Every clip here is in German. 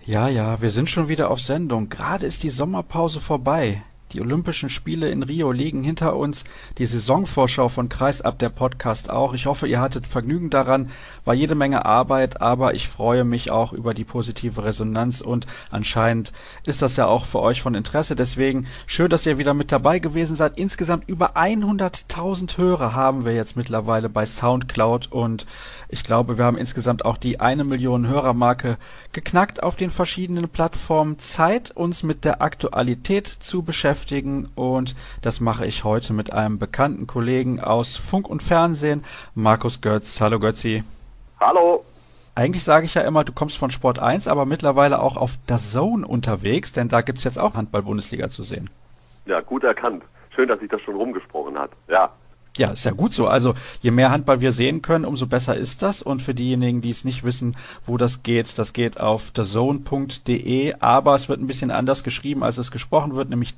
Ja, ja, wir sind schon wieder auf Sendung. Gerade ist die Sommerpause vorbei. Die Olympischen Spiele in Rio liegen hinter uns. Die Saisonvorschau von Kreisab, der Podcast auch. Ich hoffe, ihr hattet Vergnügen daran. War jede Menge Arbeit, aber ich freue mich auch über die positive Resonanz und anscheinend ist das ja auch für euch von Interesse. Deswegen schön, dass ihr wieder mit dabei gewesen seid. Insgesamt über 100.000 Hörer haben wir jetzt mittlerweile bei SoundCloud und ich glaube, wir haben insgesamt auch die 1 Million Hörermarke geknackt auf den verschiedenen Plattformen. Zeit, uns mit der Aktualität zu beschäftigen und das mache ich heute mit einem bekannten Kollegen aus Funk und Fernsehen, Markus Götz. Hallo Götzi. Hallo. Eigentlich sage ich ja immer, du kommst von Sport 1, aber mittlerweile auch auf DAZN unterwegs, denn da gibt's jetzt auch Handball-Bundesliga zu sehen. Ja, gut erkannt. Schön, dass sich das schon rumgesprochen hat. Ja. Ja, ist ja gut so. Also je mehr Handball wir sehen können, umso besser ist das. Und für diejenigen, die es nicht wissen, wo das geht auf dazone.de. Aber es wird ein bisschen anders geschrieben, als es gesprochen wird, nämlich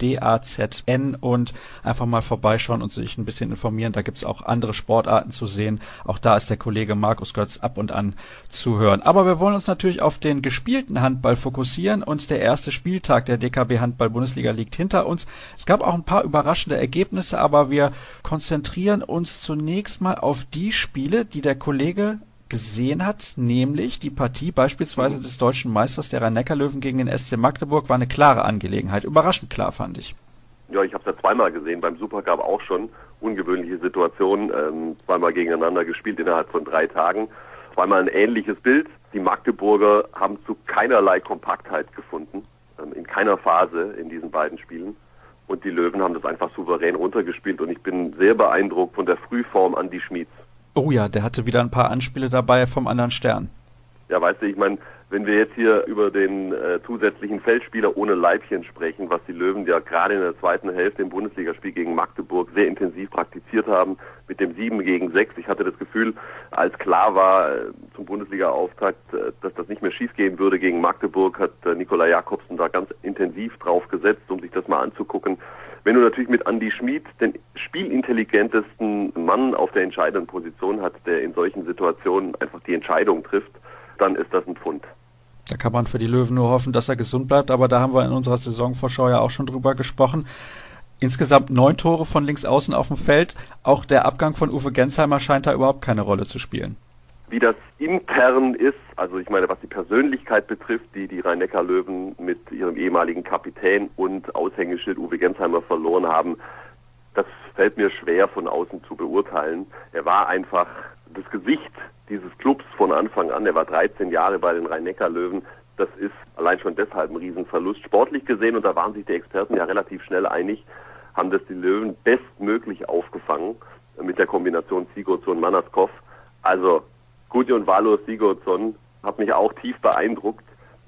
DAZN. Und einfach mal vorbeischauen und sich ein bisschen informieren. Da gibt's auch andere Sportarten zu sehen. Auch da ist der Kollege Markus Götz ab und an zu hören. Aber wir wollen uns natürlich auf den gespielten Handball fokussieren. Und der erste Spieltag der DKB Handball-Bundesliga liegt hinter uns. Es gab auch ein paar überraschende Ergebnisse, aber wir konzentrieren uns zunächst mal auf die Spiele, die der Kollege gesehen hat, nämlich die Partie beispielsweise des deutschen Meisters der Rhein-Neckar-Löwen gegen den SC Magdeburg war eine klare Angelegenheit. Überraschend klar, fand ich. Ja, ich habe es ja zweimal gesehen. Beim Supercup auch schon. Ungewöhnliche Situation. Zweimal gegeneinander gespielt innerhalb von 3 Tagen. Zweimal ein ähnliches Bild. Die Magdeburger haben zu keinerlei Kompaktheit gefunden. In keiner Phase in diesen beiden Spielen. Und die Löwen haben das einfach souverän runtergespielt und ich bin sehr beeindruckt von der Frühform Andi Schmieds. Oh ja, der hatte wieder ein paar Anspiele dabei vom anderen Stern. Ja, weißt du, ich meine, wenn wir jetzt hier über den zusätzlichen Feldspieler ohne Leibchen sprechen, was die Löwen ja gerade in der zweiten Hälfte im Bundesligaspiel gegen Magdeburg sehr intensiv praktiziert haben, mit dem 7-gegen-6. Ich hatte das Gefühl, als klar war zum Bundesliga-Auftakt, dass das nicht mehr schiefgehen würde gegen Magdeburg, hat Nikolai Jakobsen da ganz intensiv drauf gesetzt, um sich das mal anzugucken. Wenn du natürlich mit Andi Schmid den spielintelligentesten Mann auf der entscheidenden Position hat, der in solchen Situationen einfach die Entscheidung trifft, dann ist das ein Pfund. Da kann man für die Löwen nur hoffen, dass er gesund bleibt, aber da haben wir in unserer Saisonvorschau ja auch schon drüber gesprochen. Insgesamt 9 Tore von links außen auf dem Feld. Auch der Abgang von Uwe Gensheimer scheint da überhaupt keine Rolle zu spielen. Wie das intern ist, also ich meine, was die Persönlichkeit betrifft, die Rhein-Neckar-Löwen mit ihrem ehemaligen Kapitän und Aushängeschild Uwe Gensheimer verloren haben, das fällt mir schwer von außen zu beurteilen. Er war einfach das Gesicht dieses Clubs von Anfang an. Er war 13 Jahre bei den Rhein-Neckar-Löwen. Das ist allein schon deshalb ein Riesenverlust. Sportlich gesehen, und da waren sich die Experten ja relativ schnell einig, haben das die Löwen bestmöglich aufgefangen mit der Kombination Sigurdsson-Manaskov. Also Gudjon Valur Sigurdsson hat mich auch tief beeindruckt.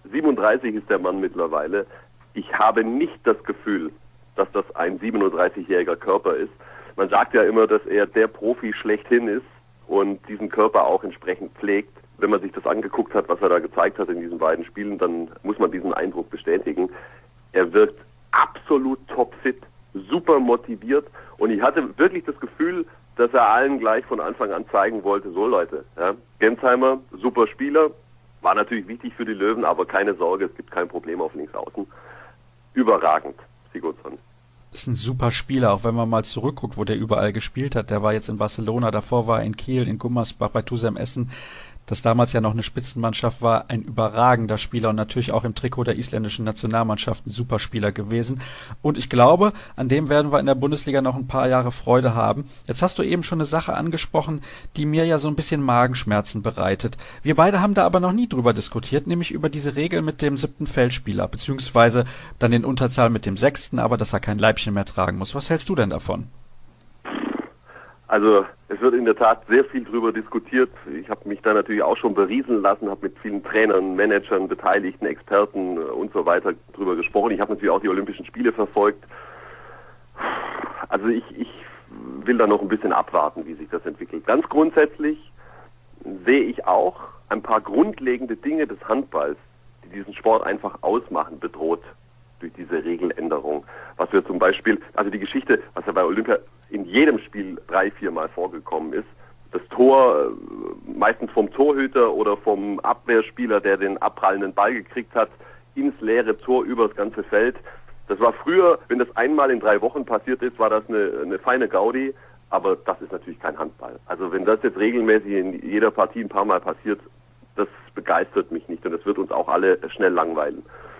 37 ist der Mann mittlerweile. Ich habe nicht das Gefühl, dass das ein 37-jähriger Körper ist. Man sagt ja immer, dass er der Profi schlechthin ist und diesen Körper auch entsprechend pflegt. Wenn man sich das angeguckt hat, was er da gezeigt hat in diesen beiden Spielen, dann muss man diesen Eindruck bestätigen. Er wirkt absolut topfit, super motiviert und ich hatte wirklich das Gefühl, dass er allen gleich von Anfang an zeigen wollte, so Leute, ja, Gensheimer, super Spieler, war natürlich wichtig für die Löwen, aber keine Sorge, es gibt kein Problem auf links außen. Überragend, Sigurdsson. Ist ein super Spieler, auch wenn man mal zurückguckt, wo der überall gespielt hat. Der war jetzt in Barcelona, davor war er in Kiel, in Gummersbach, bei Tusem Essen. Das damals ja noch eine Spitzenmannschaft war, ein überragender Spieler und natürlich auch im Trikot der isländischen Nationalmannschaft ein Superspieler gewesen. Und ich glaube, an dem werden wir in der Bundesliga noch ein paar Jahre Freude haben. Jetzt hast du eben schon eine Sache angesprochen, die mir ja so ein bisschen Magenschmerzen bereitet. Wir beide haben da aber noch nie drüber diskutiert, nämlich über diese Regel mit dem 7. Feldspieler, beziehungsweise dann den Unterzahl mit dem 6., aber dass er kein Leibchen mehr tragen muss. Was hältst du denn davon? Also es wird in der Tat sehr viel drüber diskutiert. Ich habe mich da natürlich auch schon berieseln lassen, habe mit vielen Trainern, Managern, Beteiligten, Experten und so weiter drüber gesprochen. Ich habe natürlich auch die Olympischen Spiele verfolgt. Also ich will da noch ein bisschen abwarten, wie sich das entwickelt. Ganz grundsätzlich sehe ich auch ein paar grundlegende Dinge des Handballs, die diesen Sport einfach ausmachen, bedroht durch diese Regeländerung. Was wir zum Beispiel, also die Geschichte, was ja bei Olympia in jedem Spiel 3-4 Mal vorgekommen ist, das Tor meistens vom Torhüter oder vom Abwehrspieler, der den abprallenden Ball gekriegt hat, ins leere Tor über das ganze Feld. Das war früher, wenn das einmal in 3 Wochen passiert ist, war das eine feine Gaudi, aber das ist natürlich kein Handball. Also wenn das jetzt regelmäßig in jeder Partie ein paar Mal passiert, das begeistert mich nicht und das wird uns auch alle schnell langweilen.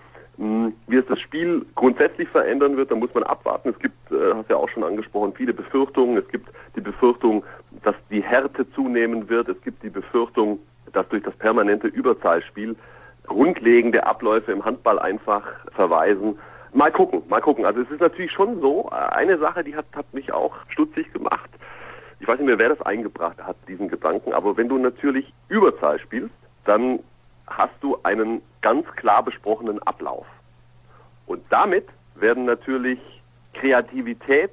Wie es das Spiel grundsätzlich verändern wird, da muss man abwarten. Es gibt, hast ja auch schon angesprochen, viele Befürchtungen. Es gibt die Befürchtung, dass die Härte zunehmen wird. Es gibt die Befürchtung, dass durch das permanente Überzahlspiel grundlegende Abläufe im Handball einfach verweisen. Mal gucken. Also es ist natürlich schon so, eine Sache, die hat mich auch stutzig gemacht. Ich weiß nicht mehr, wer das eingebracht hat, diesen Gedanken, aber wenn du natürlich Überzahl spielst, dann hast du einen ganz klar besprochenen Ablauf. Und damit werden natürlich Kreativität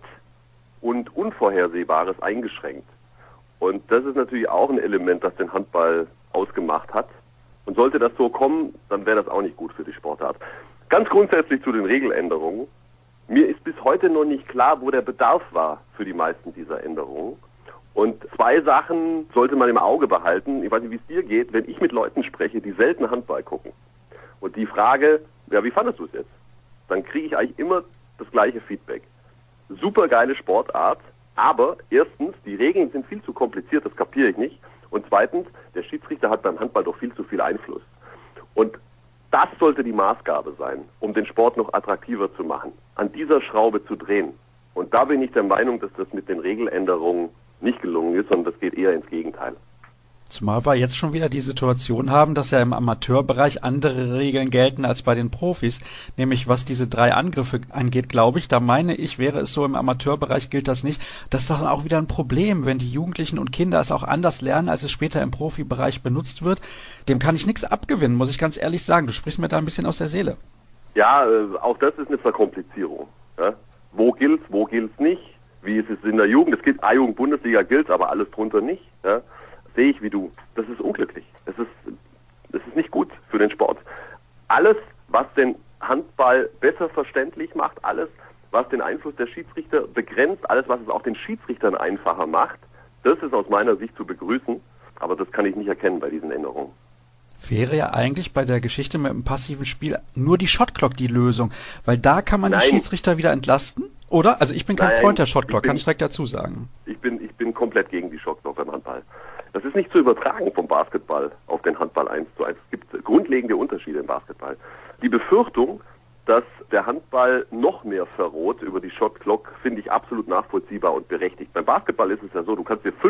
und Unvorhersehbares eingeschränkt. Und das ist natürlich auch ein Element, das den Handball ausgemacht hat. Und sollte das so kommen, dann wäre das auch nicht gut für die Sportart. Ganz grundsätzlich zu den Regeländerungen. Mir ist bis heute noch nicht klar, wo der Bedarf war für die meisten dieser Änderungen. Und 2 Sachen sollte man im Auge behalten. Ich weiß nicht, wie es dir geht, wenn ich mit Leuten spreche, die selten Handball gucken. Und die Frage, ja, wie fandest du es jetzt? Dann kriege ich eigentlich immer das gleiche Feedback. Super geile Sportart, aber erstens, die Regeln sind viel zu kompliziert, das kapiere ich nicht. Und zweitens, der Schiedsrichter hat beim Handball doch viel zu viel Einfluss. Und das sollte die Maßgabe sein, um den Sport noch attraktiver zu machen, an dieser Schraube zu drehen. Und da bin ich der Meinung, dass das mit den Regeländerungen nicht gelungen ist, sondern das geht eher ins Gegenteil. Zumal wir jetzt schon wieder die Situation haben, dass ja im Amateurbereich andere Regeln gelten als bei den Profis. Nämlich was diese 3 Angriffe angeht, glaube ich, da meine ich, wäre es so, im Amateurbereich gilt das nicht. Das ist doch dann auch wieder ein Problem, wenn die Jugendlichen und Kinder es auch anders lernen, als es später im Profibereich benutzt wird. Dem kann ich nichts abgewinnen, muss ich ganz ehrlich sagen. Du sprichst mir da ein bisschen aus der Seele. Ja, auch das ist eine Verkomplizierung. Ja? Wo gilt's nicht? Wie ist es in der Jugend? Es gilt A-Jugend-Bundesliga gilt, aber alles drunter nicht. Ja? Sehe ich wie du. Das ist unglücklich. Es ist nicht gut für den Sport. Alles, was den Handball besser verständlich macht, alles, was den Einfluss der Schiedsrichter begrenzt, alles, was es auch den Schiedsrichtern einfacher macht, das ist aus meiner Sicht zu begrüßen. Aber das kann ich nicht erkennen bei diesen Änderungen. Wäre ja eigentlich bei der Geschichte mit dem passiven Spiel nur die Shotclock die Lösung, weil da kann man die Schiedsrichter wieder entlasten, oder? Also ich bin kein Freund der Shotclock, kann ich direkt dazu sagen. Ich bin komplett gegen die Shotclock beim Handball. Das ist nicht zu übertragen vom Basketball auf den Handball 1:1. Es gibt grundlegende Unterschiede im Basketball. Die Befürchtung, dass der Handball noch mehr verroht über die Shotclock, finde ich absolut nachvollziehbar und berechtigt. Beim Basketball ist es ja so, du kannst dir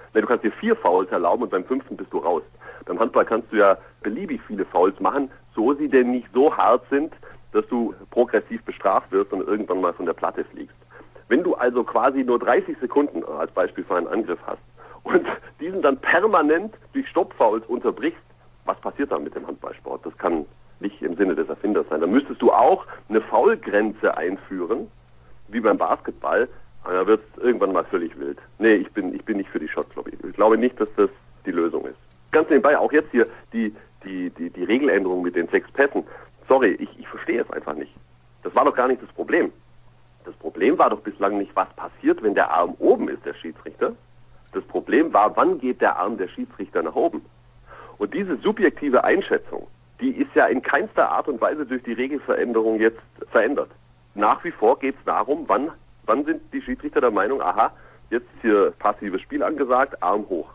4 Fouls erlauben und beim 5. bist du raus. Beim Handball kannst du ja beliebig viele Fouls machen, so sie denn nicht so hart sind, dass du progressiv bestraft wirst und irgendwann mal von der Platte fliegst. Wenn du also quasi nur 30 Sekunden als Beispiel für einen Angriff hast und diesen dann permanent durch Stoppfouls unterbrichst, was passiert dann mit dem Handballsport? Das kann nicht im Sinne des Erfinders sein. Da müsstest du auch eine Foulgrenze einführen, wie beim Basketball, aber da wird es irgendwann mal völlig wild. Nee, ich bin nicht für die Shotclock. Ich glaube nicht, dass das die Lösung ist. Ganz nebenbei, auch jetzt hier die Regeländerung mit den 6 Pässen. Sorry, ich verstehe es einfach nicht. Das war doch gar nicht das Problem. Das Problem war doch bislang nicht, was passiert, wenn der Arm oben ist, der Schiedsrichter. Das Problem war, wann geht der Arm der Schiedsrichter nach oben? Und diese subjektive Einschätzung, die ist ja in keinster Art und Weise durch die Regelveränderung jetzt verändert. Nach wie vor geht es darum, wann sind die Schiedsrichter der Meinung, aha, jetzt ist hier passives Spiel angesagt, Arm hoch.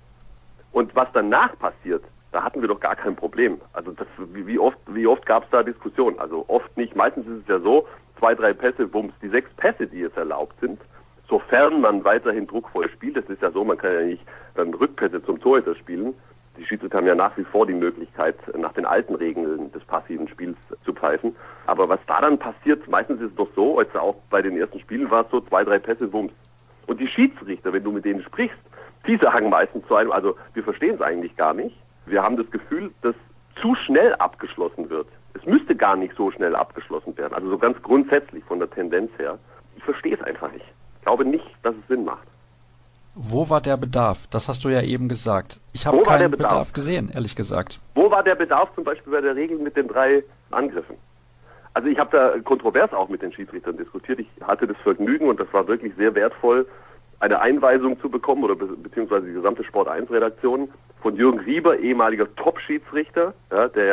Und was danach passiert, da hatten wir doch gar kein Problem. Also wie oft gab es da Diskussionen? Also oft nicht. Meistens ist es ja so, 2, 3 Pässe, bums. Die 6 Pässe, die jetzt erlaubt sind, sofern man weiterhin druckvoll spielt, das ist ja so, man kann ja nicht dann Rückpässe zum Torhüter spielen. Die Schiedsrichter haben ja nach wie vor die Möglichkeit, nach den alten Regeln des passiven Spiels zu pfeifen. Aber was da dann passiert, meistens ist es doch so, als auch bei den ersten Spielen war es so, 2, 3 Pässe, bums. Und die Schiedsrichter, wenn du mit denen sprichst, die sagen meistens zu einem, also wir verstehen es eigentlich gar nicht. Wir haben das Gefühl, dass zu schnell abgeschlossen wird. Es müsste gar nicht so schnell abgeschlossen werden. Also so ganz grundsätzlich von der Tendenz her. Ich verstehe es einfach nicht. Ich glaube nicht, dass es Sinn macht. Wo war der Bedarf? Das hast du ja eben gesagt. Ich habe keinen Bedarf gesehen, ehrlich gesagt. Wo war der Bedarf zum Beispiel bei der Regel mit den 3 Angriffen? Also ich habe da kontrovers auch mit den Schiedsrichtern diskutiert. Ich hatte das Vergnügen und das war wirklich sehr wertvoll, eine Einweisung zu bekommen oder beziehungsweise die gesamte Sport 1 Redaktion von Jürgen Rieber, ehemaliger Top-Schiedsrichter, ja, der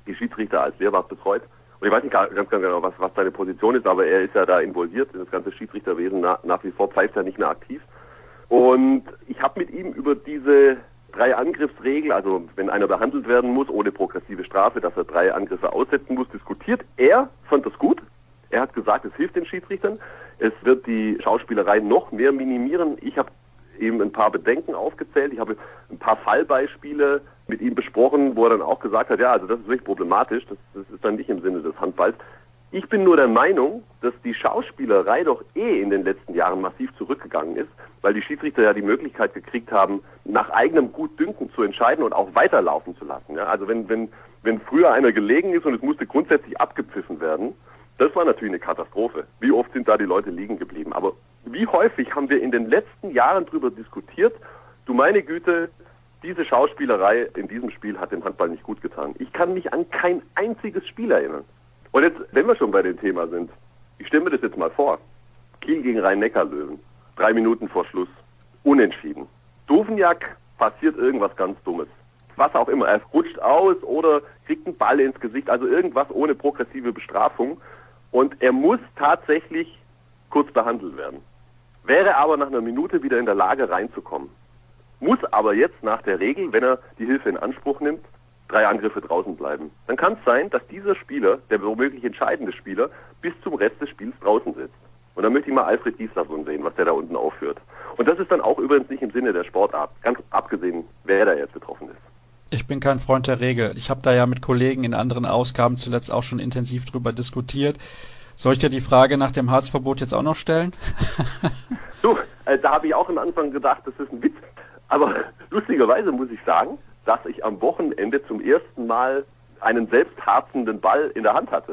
die Schiedsrichter als Lehrwart betreut. Und ich weiß nicht ganz genau, was seine Position ist, aber er ist ja da involviert in das ganze Schiedsrichterwesen, nach wie vor pfeift er nicht mehr aktiv. Und ich habe mit ihm über diese 3 Angriffsregel, also wenn einer behandelt werden muss ohne progressive Strafe, dass er 3 Angriffe aussetzen muss, diskutiert. Er fand das gut. Er hat gesagt, es hilft den Schiedsrichtern. Es wird die Schauspielerei noch mehr minimieren. Ich habe eben ein paar Bedenken aufgezählt. Ich habe ein paar Fallbeispiele mit ihm besprochen, wo er dann auch gesagt hat, ja, also das ist wirklich problematisch. Das ist dann nicht im Sinne des Handballs. Ich bin nur der Meinung, dass die Schauspielerei doch in den letzten Jahren massiv zurückgegangen ist, weil die Schiedsrichter ja die Möglichkeit gekriegt haben, nach eigenem Gutdünken zu entscheiden und auch weiterlaufen zu lassen. Ja, also wenn früher einer gelegen ist und es musste grundsätzlich abgepfiffen werden, das war natürlich eine Katastrophe. Wie oft sind da die Leute liegen geblieben? Aber wie häufig haben wir in den letzten Jahren darüber diskutiert, du meine Güte, diese Schauspielerei in diesem Spiel hat dem Handball nicht gut getan. Ich kann mich an kein einziges Spiel erinnern. Und jetzt, wenn wir schon bei dem Thema sind, ich stelle mir das jetzt mal vor. Kiel gegen Rhein-Neckar-Löwen, 3 Minuten vor Schluss, unentschieden. Dovniak passiert irgendwas ganz Dummes. Was auch immer, er rutscht aus oder kriegt einen Ball ins Gesicht, also irgendwas ohne progressive Bestrafung. Und er muss tatsächlich kurz behandelt werden. Wäre aber nach einer Minute wieder in der Lage reinzukommen. Muss aber jetzt nach der Regel, wenn er die Hilfe in Anspruch nimmt, 3 Angriffe draußen bleiben. Dann kann es sein, dass dieser Spieler, der womöglich entscheidende Spieler, bis zum Rest des Spiels draußen sitzt. Und dann möchte ich mal Alfred Gislason sehen, was der da unten aufführt. Und das ist dann auch übrigens nicht im Sinne der Sportart, ganz abgesehen, wer da jetzt betroffen ist. Ich bin kein Freund der Regel. Ich habe da ja mit Kollegen in anderen Ausgaben zuletzt auch schon intensiv drüber diskutiert. Soll ich dir die Frage nach dem Harzverbot jetzt auch noch stellen? So, da habe ich auch am Anfang gedacht, das ist ein Witz. Aber lustigerweise muss ich sagen, dass ich am Wochenende zum ersten Mal einen selbstharzenden Ball in der Hand hatte.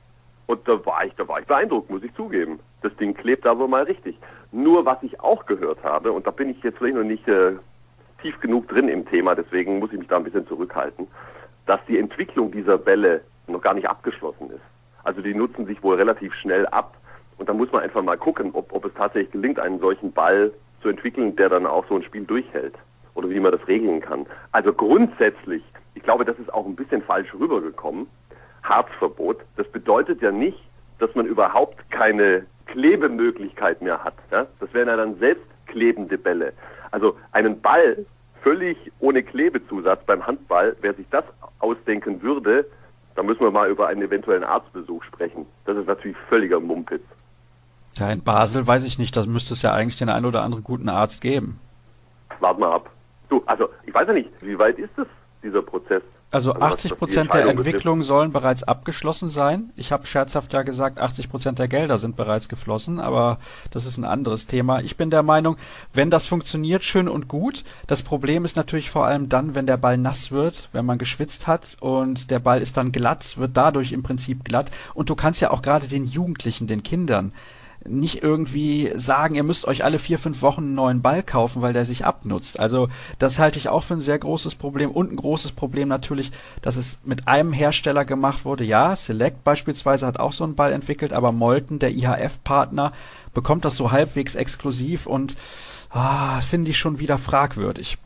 Und da war ich beeindruckt, muss ich zugeben. Das Ding klebt aber mal richtig. Nur was ich auch gehört habe, und da bin ich jetzt vielleicht noch nicht tief genug drin im Thema, deswegen muss ich mich da ein bisschen zurückhalten, dass die Entwicklung dieser Bälle noch gar nicht abgeschlossen ist. Also die nutzen sich wohl relativ schnell ab und da muss man einfach mal gucken, ob es tatsächlich gelingt, einen solchen Ball zu entwickeln, der dann auch so ein Spiel durchhält oder wie man das regeln kann. Also grundsätzlich, ich glaube, das ist auch ein bisschen falsch rübergekommen, Harzverbot, das bedeutet ja nicht, dass man überhaupt keine Klebemöglichkeit mehr hat. Ja? Das wären ja dann selbstklebende Bälle. Also einen Ball völlig ohne Klebezusatz beim Handball, wer sich das ausdenken würde, da müssen wir mal über einen eventuellen Arztbesuch sprechen. Das ist natürlich völliger Mumpitz. Ja, in Basel weiß ich nicht, da müsste es ja eigentlich den einen oder anderen guten Arzt geben. Wart mal ab. Du, also ich weiß ja nicht, wie weit ist das, dieser Prozess? Also 80% der Entwicklungen sollen bereits abgeschlossen sein. Ich habe scherzhaft ja gesagt, 80% der Gelder sind bereits geflossen, aber das ist ein anderes Thema. Ich bin der Meinung, wenn das funktioniert, schön und gut. Das Problem ist natürlich vor allem dann, wenn der Ball nass wird, wenn man geschwitzt hat und der Ball ist dann glatt, wird dadurch im Prinzip glatt. Und du kannst ja auch gerade den Jugendlichen, den Kindern, nicht irgendwie sagen, ihr müsst euch alle 4-5 Wochen einen neuen Ball kaufen, weil der sich abnutzt. Also das halte ich auch für ein sehr großes Problem und ein großes Problem natürlich, dass es mit einem Hersteller gemacht wurde. Ja, Select beispielsweise hat auch so einen Ball entwickelt, aber Molten, der IHF-Partner, bekommt das so halbwegs exklusiv und finde ich schon wieder fragwürdig.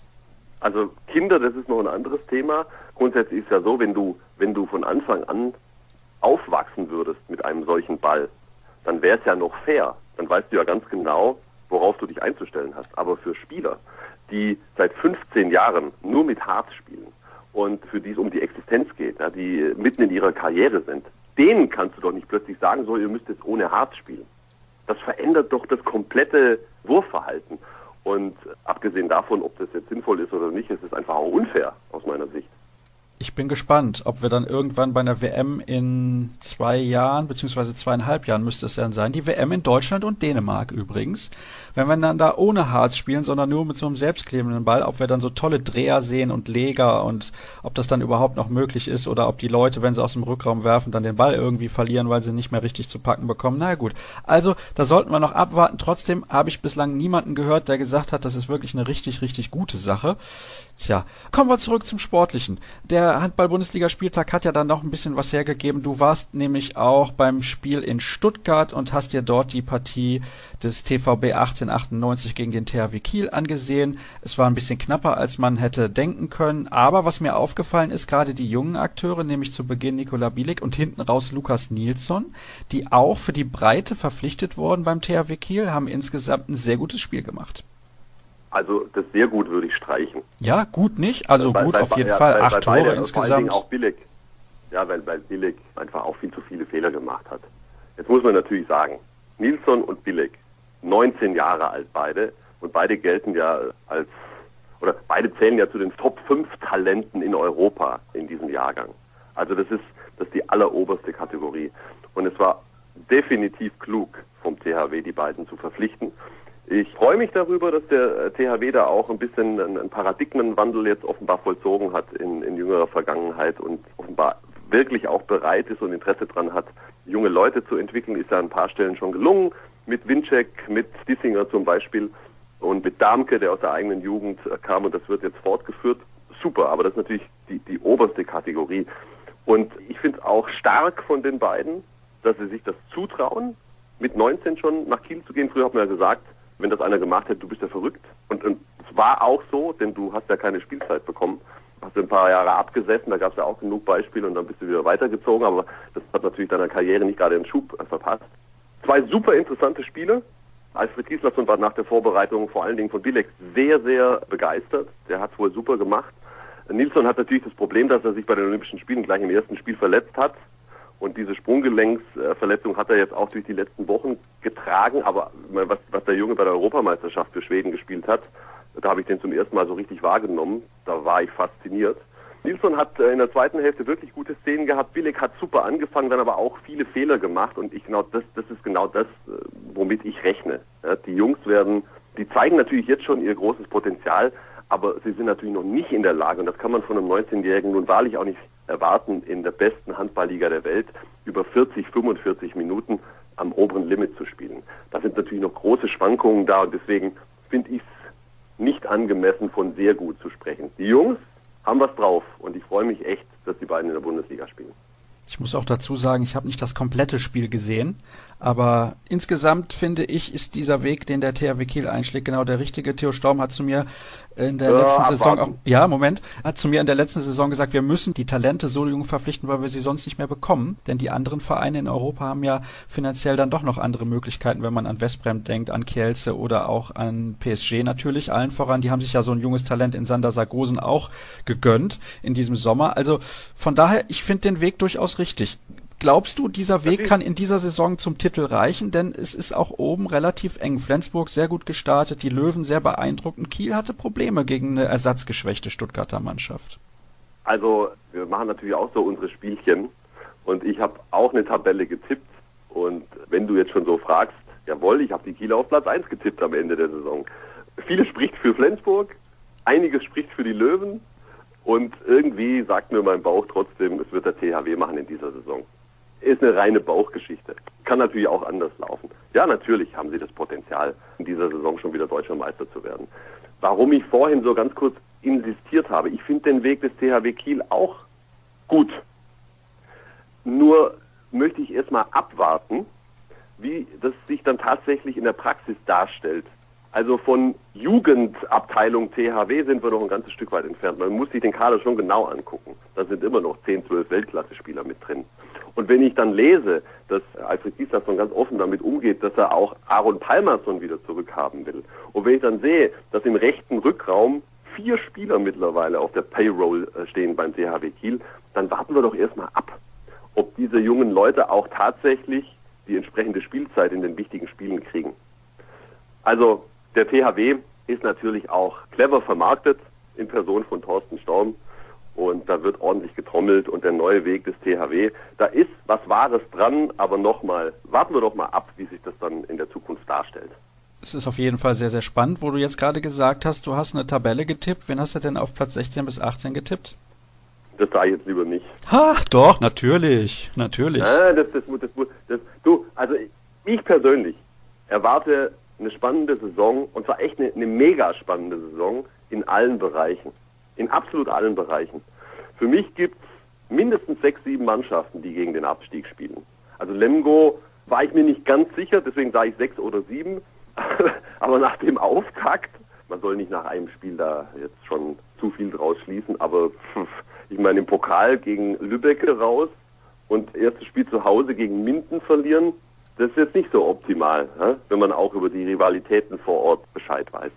Also Kinder, das ist noch ein anderes Thema. Grundsätzlich ist ja so, wenn du von Anfang an aufwachsen würdest mit einem solchen Ball, dann wäre es ja noch fair. Dann weißt du ja ganz genau, worauf du dich einzustellen hast. Aber für Spieler, die seit 15 Jahren nur mit Harz spielen und für die es um die Existenz geht, ja, die mitten in ihrer Karriere sind, denen kannst du doch nicht plötzlich sagen, so, ihr müsst jetzt ohne Harz spielen. Das verändert doch das komplette Wurfverhalten. Und abgesehen davon, ob das jetzt sinnvoll ist oder nicht, ist es einfach auch unfair aus meiner Sicht. Ich bin gespannt, ob wir dann irgendwann bei einer WM in 2 Jahren, beziehungsweise 2,5 Jahren müsste es dann sein, die WM in Deutschland und Dänemark übrigens, wenn wir dann da ohne Harz spielen, sondern nur mit so einem selbstklebenden Ball, ob wir dann so tolle Dreher sehen und Leger und ob das dann überhaupt noch möglich ist oder ob die Leute, wenn sie aus dem Rückraum werfen, dann den Ball irgendwie verlieren, weil sie nicht mehr richtig zu packen bekommen. Na gut, also da sollten wir noch abwarten. Trotzdem habe ich bislang niemanden gehört, der gesagt hat, das ist wirklich eine richtig, richtig gute Sache. Tja, kommen wir zurück zum Sportlichen. Der der Handball-Bundesligaspieltag hat ja dann noch ein bisschen was hergegeben. Du warst nämlich auch beim Spiel in Stuttgart und hast dir dort die Partie des TVB 1898 gegen den THW Kiel angesehen. Es war ein bisschen knapper, als man hätte denken können. Aber was mir aufgefallen ist, gerade die jungen Akteure, nämlich zu Beginn Nikola Bielik und hinten raus Lukas Nilsson, die auch für die Breite verpflichtet wurden beim THW Kiel, haben insgesamt ein sehr gutes Spiel gemacht. Also das sehr gut würde ich streichen. Ja, gut nicht. Also gut auf jeden Fall. 8 Tore beide, insgesamt. Vor allen Dingen auch Bielik. Ja, weil Bielik einfach auch viel zu viele Fehler gemacht hat. Jetzt muss man natürlich sagen, Nilsson und Bielik, 19 Jahre alt beide, und beide gelten ja oder beide zählen ja zu den Top 5 Talenten in Europa in diesem Jahrgang. Also das ist die alleroberste Kategorie. Und es war definitiv klug vom THW, die beiden zu verpflichten. Ich freue mich darüber, dass der THW da auch ein bisschen einen Paradigmenwandel jetzt offenbar vollzogen hat in jüngerer Vergangenheit und offenbar wirklich auch bereit ist und Interesse dran hat, junge Leute zu entwickeln. Ist ja an ein paar Stellen schon gelungen, mit Winczek, mit Dissinger zum Beispiel und mit Damke, der aus der eigenen Jugend kam, und das wird jetzt fortgeführt. Super, aber das ist natürlich die oberste Kategorie. Und ich finde es auch stark von den beiden, dass sie sich das zutrauen, mit 19 schon nach Kiel zu gehen. Früher hat man ja gesagt, wenn das einer gemacht hätte, du bist ja verrückt. Und es war auch so, denn du hast ja keine Spielzeit bekommen. Hast du ein paar Jahre abgesessen, da gab es ja auch genug Beispiele und dann bist du wieder weitergezogen. Aber das hat natürlich deiner Karriere nicht gerade den Schub verpasst. 2 super interessante Spiele. Alfred Gislason war nach der Vorbereitung vor allen Dingen von Bielik sehr, sehr begeistert. Der hat es wohl super gemacht. Nilsson hat natürlich das Problem, dass er sich bei den Olympischen Spielen gleich im ersten Spiel verletzt hat. Und diese Sprunggelenksverletzung hat er jetzt auch durch die letzten Wochen getragen. Aber was der Junge bei der Europameisterschaft für Schweden gespielt hat, da habe ich den zum ersten Mal so richtig wahrgenommen. Da war ich fasziniert. Nilsson hat in der zweiten Hälfte wirklich gute Szenen gehabt. Bielik hat super angefangen, dann aber auch viele Fehler gemacht. Und das ist genau das, womit ich rechne. Ja, die Jungs die zeigen natürlich jetzt schon ihr großes Potenzial, aber sie sind natürlich noch nicht in der Lage, und das kann man von einem 19-Jährigen nun wahrlich auch nicht erwarten, in der besten Handballliga der Welt über 40, 45 Minuten am oberen Limit zu spielen. Da sind natürlich noch große Schwankungen da und deswegen finde ich es nicht angemessen, von sehr gut zu sprechen. Die Jungs haben was drauf und ich freue mich echt, dass die beiden in der Bundesliga spielen. Ich muss auch dazu sagen, ich habe nicht das komplette Spiel gesehen, aber insgesamt finde ich, ist dieser Weg, den der THW Kiel einschlägt, genau der richtige. Theo Storm hat zu mir in der letzten Saison hat zu mir in der letzten Saison gesagt, wir müssen die Talente so jung verpflichten, weil wir sie sonst nicht mehr bekommen, denn die anderen Vereine in Europa haben ja finanziell dann doch noch andere Möglichkeiten, wenn man an Westbrem denkt, an Kielce oder auch an PSG natürlich, allen voran, die haben sich ja so ein junges Talent in Sander Sargosen auch gegönnt in diesem Sommer, also von daher, ich finde den Weg durchaus richtig. Glaubst du, dieser Weg kann in dieser Saison zum Titel reichen? Denn es ist auch oben relativ eng. Flensburg sehr gut gestartet, die Löwen sehr beeindruckend. Kiel hatte Probleme gegen eine ersatzgeschwächte Stuttgarter Mannschaft. Also wir machen natürlich auch so unsere Spielchen und ich habe auch eine Tabelle getippt. Und wenn du jetzt schon so fragst, jawohl, ich habe die Kieler auf Platz 1 getippt am Ende der Saison. Vieles spricht für Flensburg, einiges spricht für die Löwen und irgendwie sagt mir mein Bauch trotzdem, es wird der THW machen in dieser Saison. Ist eine reine Bauchgeschichte. Kann natürlich auch anders laufen. Ja, natürlich haben sie das Potenzial, in dieser Saison schon wieder Deutscher Meister zu werden. Warum ich vorhin so ganz kurz insistiert habe, ich finde den Weg des THW Kiel auch gut. Nur möchte ich erstmal abwarten, wie das sich dann tatsächlich in der Praxis darstellt. Also von Jugendabteilung THW sind wir noch ein ganzes Stück weit entfernt. Man muss sich den Kader schon genau angucken. Da sind immer noch 10, 12 Weltklasse-Spieler mit drin. Und wenn ich dann lese, dass Alfred Gislason ganz offen damit umgeht, dass er auch Aaron Palmerson wieder zurückhaben will. Und wenn ich dann sehe, dass im rechten Rückraum 4 Spieler mittlerweile auf der Payroll stehen beim THW Kiel, dann warten wir doch erstmal ab, ob diese jungen Leute auch tatsächlich die entsprechende Spielzeit in den wichtigen Spielen kriegen. Also der THW ist natürlich auch clever vermarktet in Person von Thorsten Storm. Und da wird ordentlich getrommelt und der neue Weg des THW, da ist was Wahres dran, aber nochmal, warten wir doch mal ab, wie sich das dann in der Zukunft darstellt. Es ist auf jeden Fall sehr, sehr spannend, wo du jetzt gerade gesagt hast, du hast eine Tabelle getippt. Wen hast du denn auf Platz 16 bis 18 getippt? Das sage ich jetzt lieber nicht. Ha, doch, natürlich. Also ich persönlich erwarte eine spannende Saison, und zwar echt eine mega spannende Saison in allen Bereichen. In absolut allen Bereichen. Für mich gibt es mindestens 6, 7 Mannschaften, die gegen den Abstieg spielen. Also Lemgo war ich mir nicht ganz sicher, deswegen sage ich 6 oder 7. Aber nach dem Auftakt, man soll nicht nach einem Spiel da jetzt schon zu viel draus schließen, aber ich meine im Pokal gegen Lübeck raus und erstes Spiel zu Hause gegen Minden verlieren, das ist jetzt nicht so optimal, wenn man auch über die Rivalitäten vor Ort Bescheid weiß.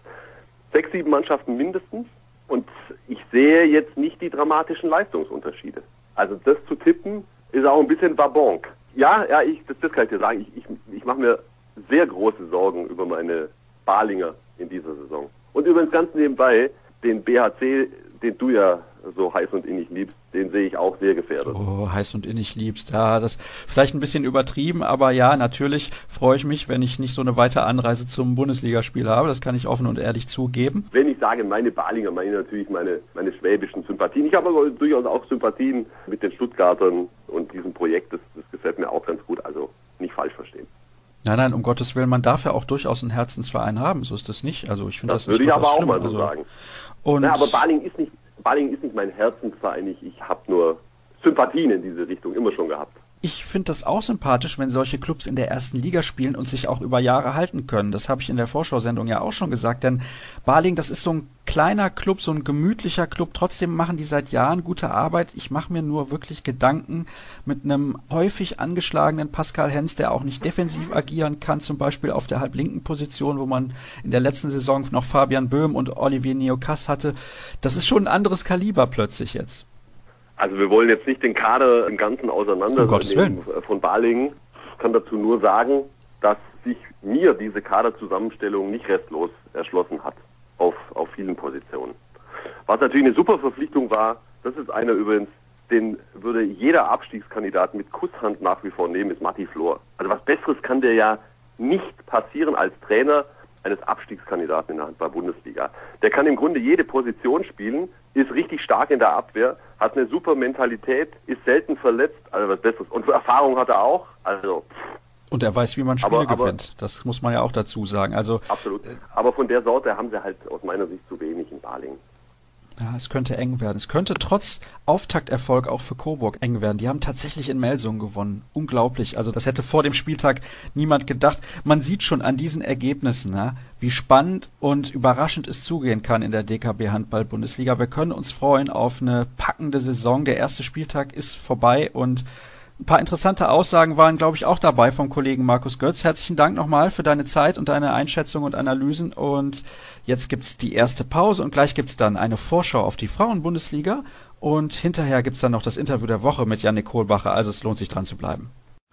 6, 7 Mannschaften mindestens und ich sehe jetzt nicht die dramatischen Leistungsunterschiede. Also das zu tippen ist auch ein bisschen Wabonk. Ja, das kann ich dir sagen. Ich mache mir sehr große Sorgen über meine Balinger in dieser Saison. Und übrigens ganz nebenbei, den BHC, den du ja so heiß und innig liebst, den sehe ich auch sehr gefährdet. Oh, heiß und innig liebst. Ja, das vielleicht ein bisschen übertrieben, aber ja, natürlich freue ich mich, wenn ich nicht so eine weite Anreise zum Bundesligaspiel habe. Das kann ich offen und ehrlich zugeben. Wenn ich sage meine Balinger, meine ich natürlich meine schwäbischen Sympathien. Ich habe aber durchaus auch Sympathien mit den Stuttgartern und diesem Projekt. Das gefällt mir auch ganz gut, also nicht falsch verstehen. Nein, um Gottes Willen, man darf ja auch durchaus einen Herzensverein haben, so ist das nicht. Also ich finde das würde nicht ich aber auch schlimm. mal so sagen. Aber Baling ist nicht mein Herzensverein. Ich habe nur Sympathien in diese Richtung immer schon gehabt. Ich finde das auch sympathisch, wenn solche Clubs in der ersten Liga spielen und sich auch über Jahre halten können. Das habe ich in der Vorschau-Sendung ja auch schon gesagt, denn Baling, das ist so ein kleiner Club, so ein gemütlicher Club. Trotzdem machen die seit Jahren gute Arbeit. Ich mache mir nur wirklich Gedanken mit einem häufig angeschlagenen Pascal Hens, der auch nicht defensiv agieren kann, zum Beispiel auf der halblinken Position, wo man in der letzten Saison noch Fabian Böhm und Olivier Neocas hatte. Das ist schon ein anderes Kaliber plötzlich jetzt. Also wir wollen jetzt nicht den Kader im Ganzen auseinandernehmen von Balingen. Ich kann dazu nur sagen, dass sich mir diese Kaderzusammenstellung nicht restlos erschlossen hat auf vielen Positionen. Was natürlich eine super Verpflichtung war, das ist einer übrigens, den würde jeder Abstiegskandidat mit Kusshand nach wie vor nehmen, ist Matti Flor. Also was Besseres kann der ja nicht passieren als Trainer eines Abstiegskandidaten in der Handball-Bundesliga. Der kann im Grunde jede Position spielen, ist richtig stark in der Abwehr, hat eine super Mentalität, ist selten verletzt, also was Besseres. Und Erfahrung hat er auch, also... Und er weiß, wie man Spiele gewinnt. Das muss man ja auch dazu sagen. Also absolut. Aber von der Sorte haben sie halt aus meiner Sicht zu wenig in Balingen. Ja, es könnte eng werden. Es könnte trotz Auftakterfolg auch für Coburg eng werden. Die haben tatsächlich in Melsungen gewonnen. Unglaublich. Also das hätte vor dem Spieltag niemand gedacht. Man sieht schon an diesen Ergebnissen, wie spannend und überraschend es zugehen kann in der DKB Handball-Bundesliga. Wir können uns freuen auf eine packende Saison. Der erste Spieltag ist vorbei und ein paar interessante Aussagen waren, glaube ich, auch dabei vom Kollegen Markus Götz. Herzlichen Dank nochmal für deine Zeit und deine Einschätzung und Analysen. Und jetzt gibt's die erste Pause und gleich gibt's dann eine Vorschau auf die Frauen-Bundesliga. Und hinterher gibt's dann noch das Interview der Woche mit Jannik Kohlbacher. Also es lohnt sich dran zu bleiben.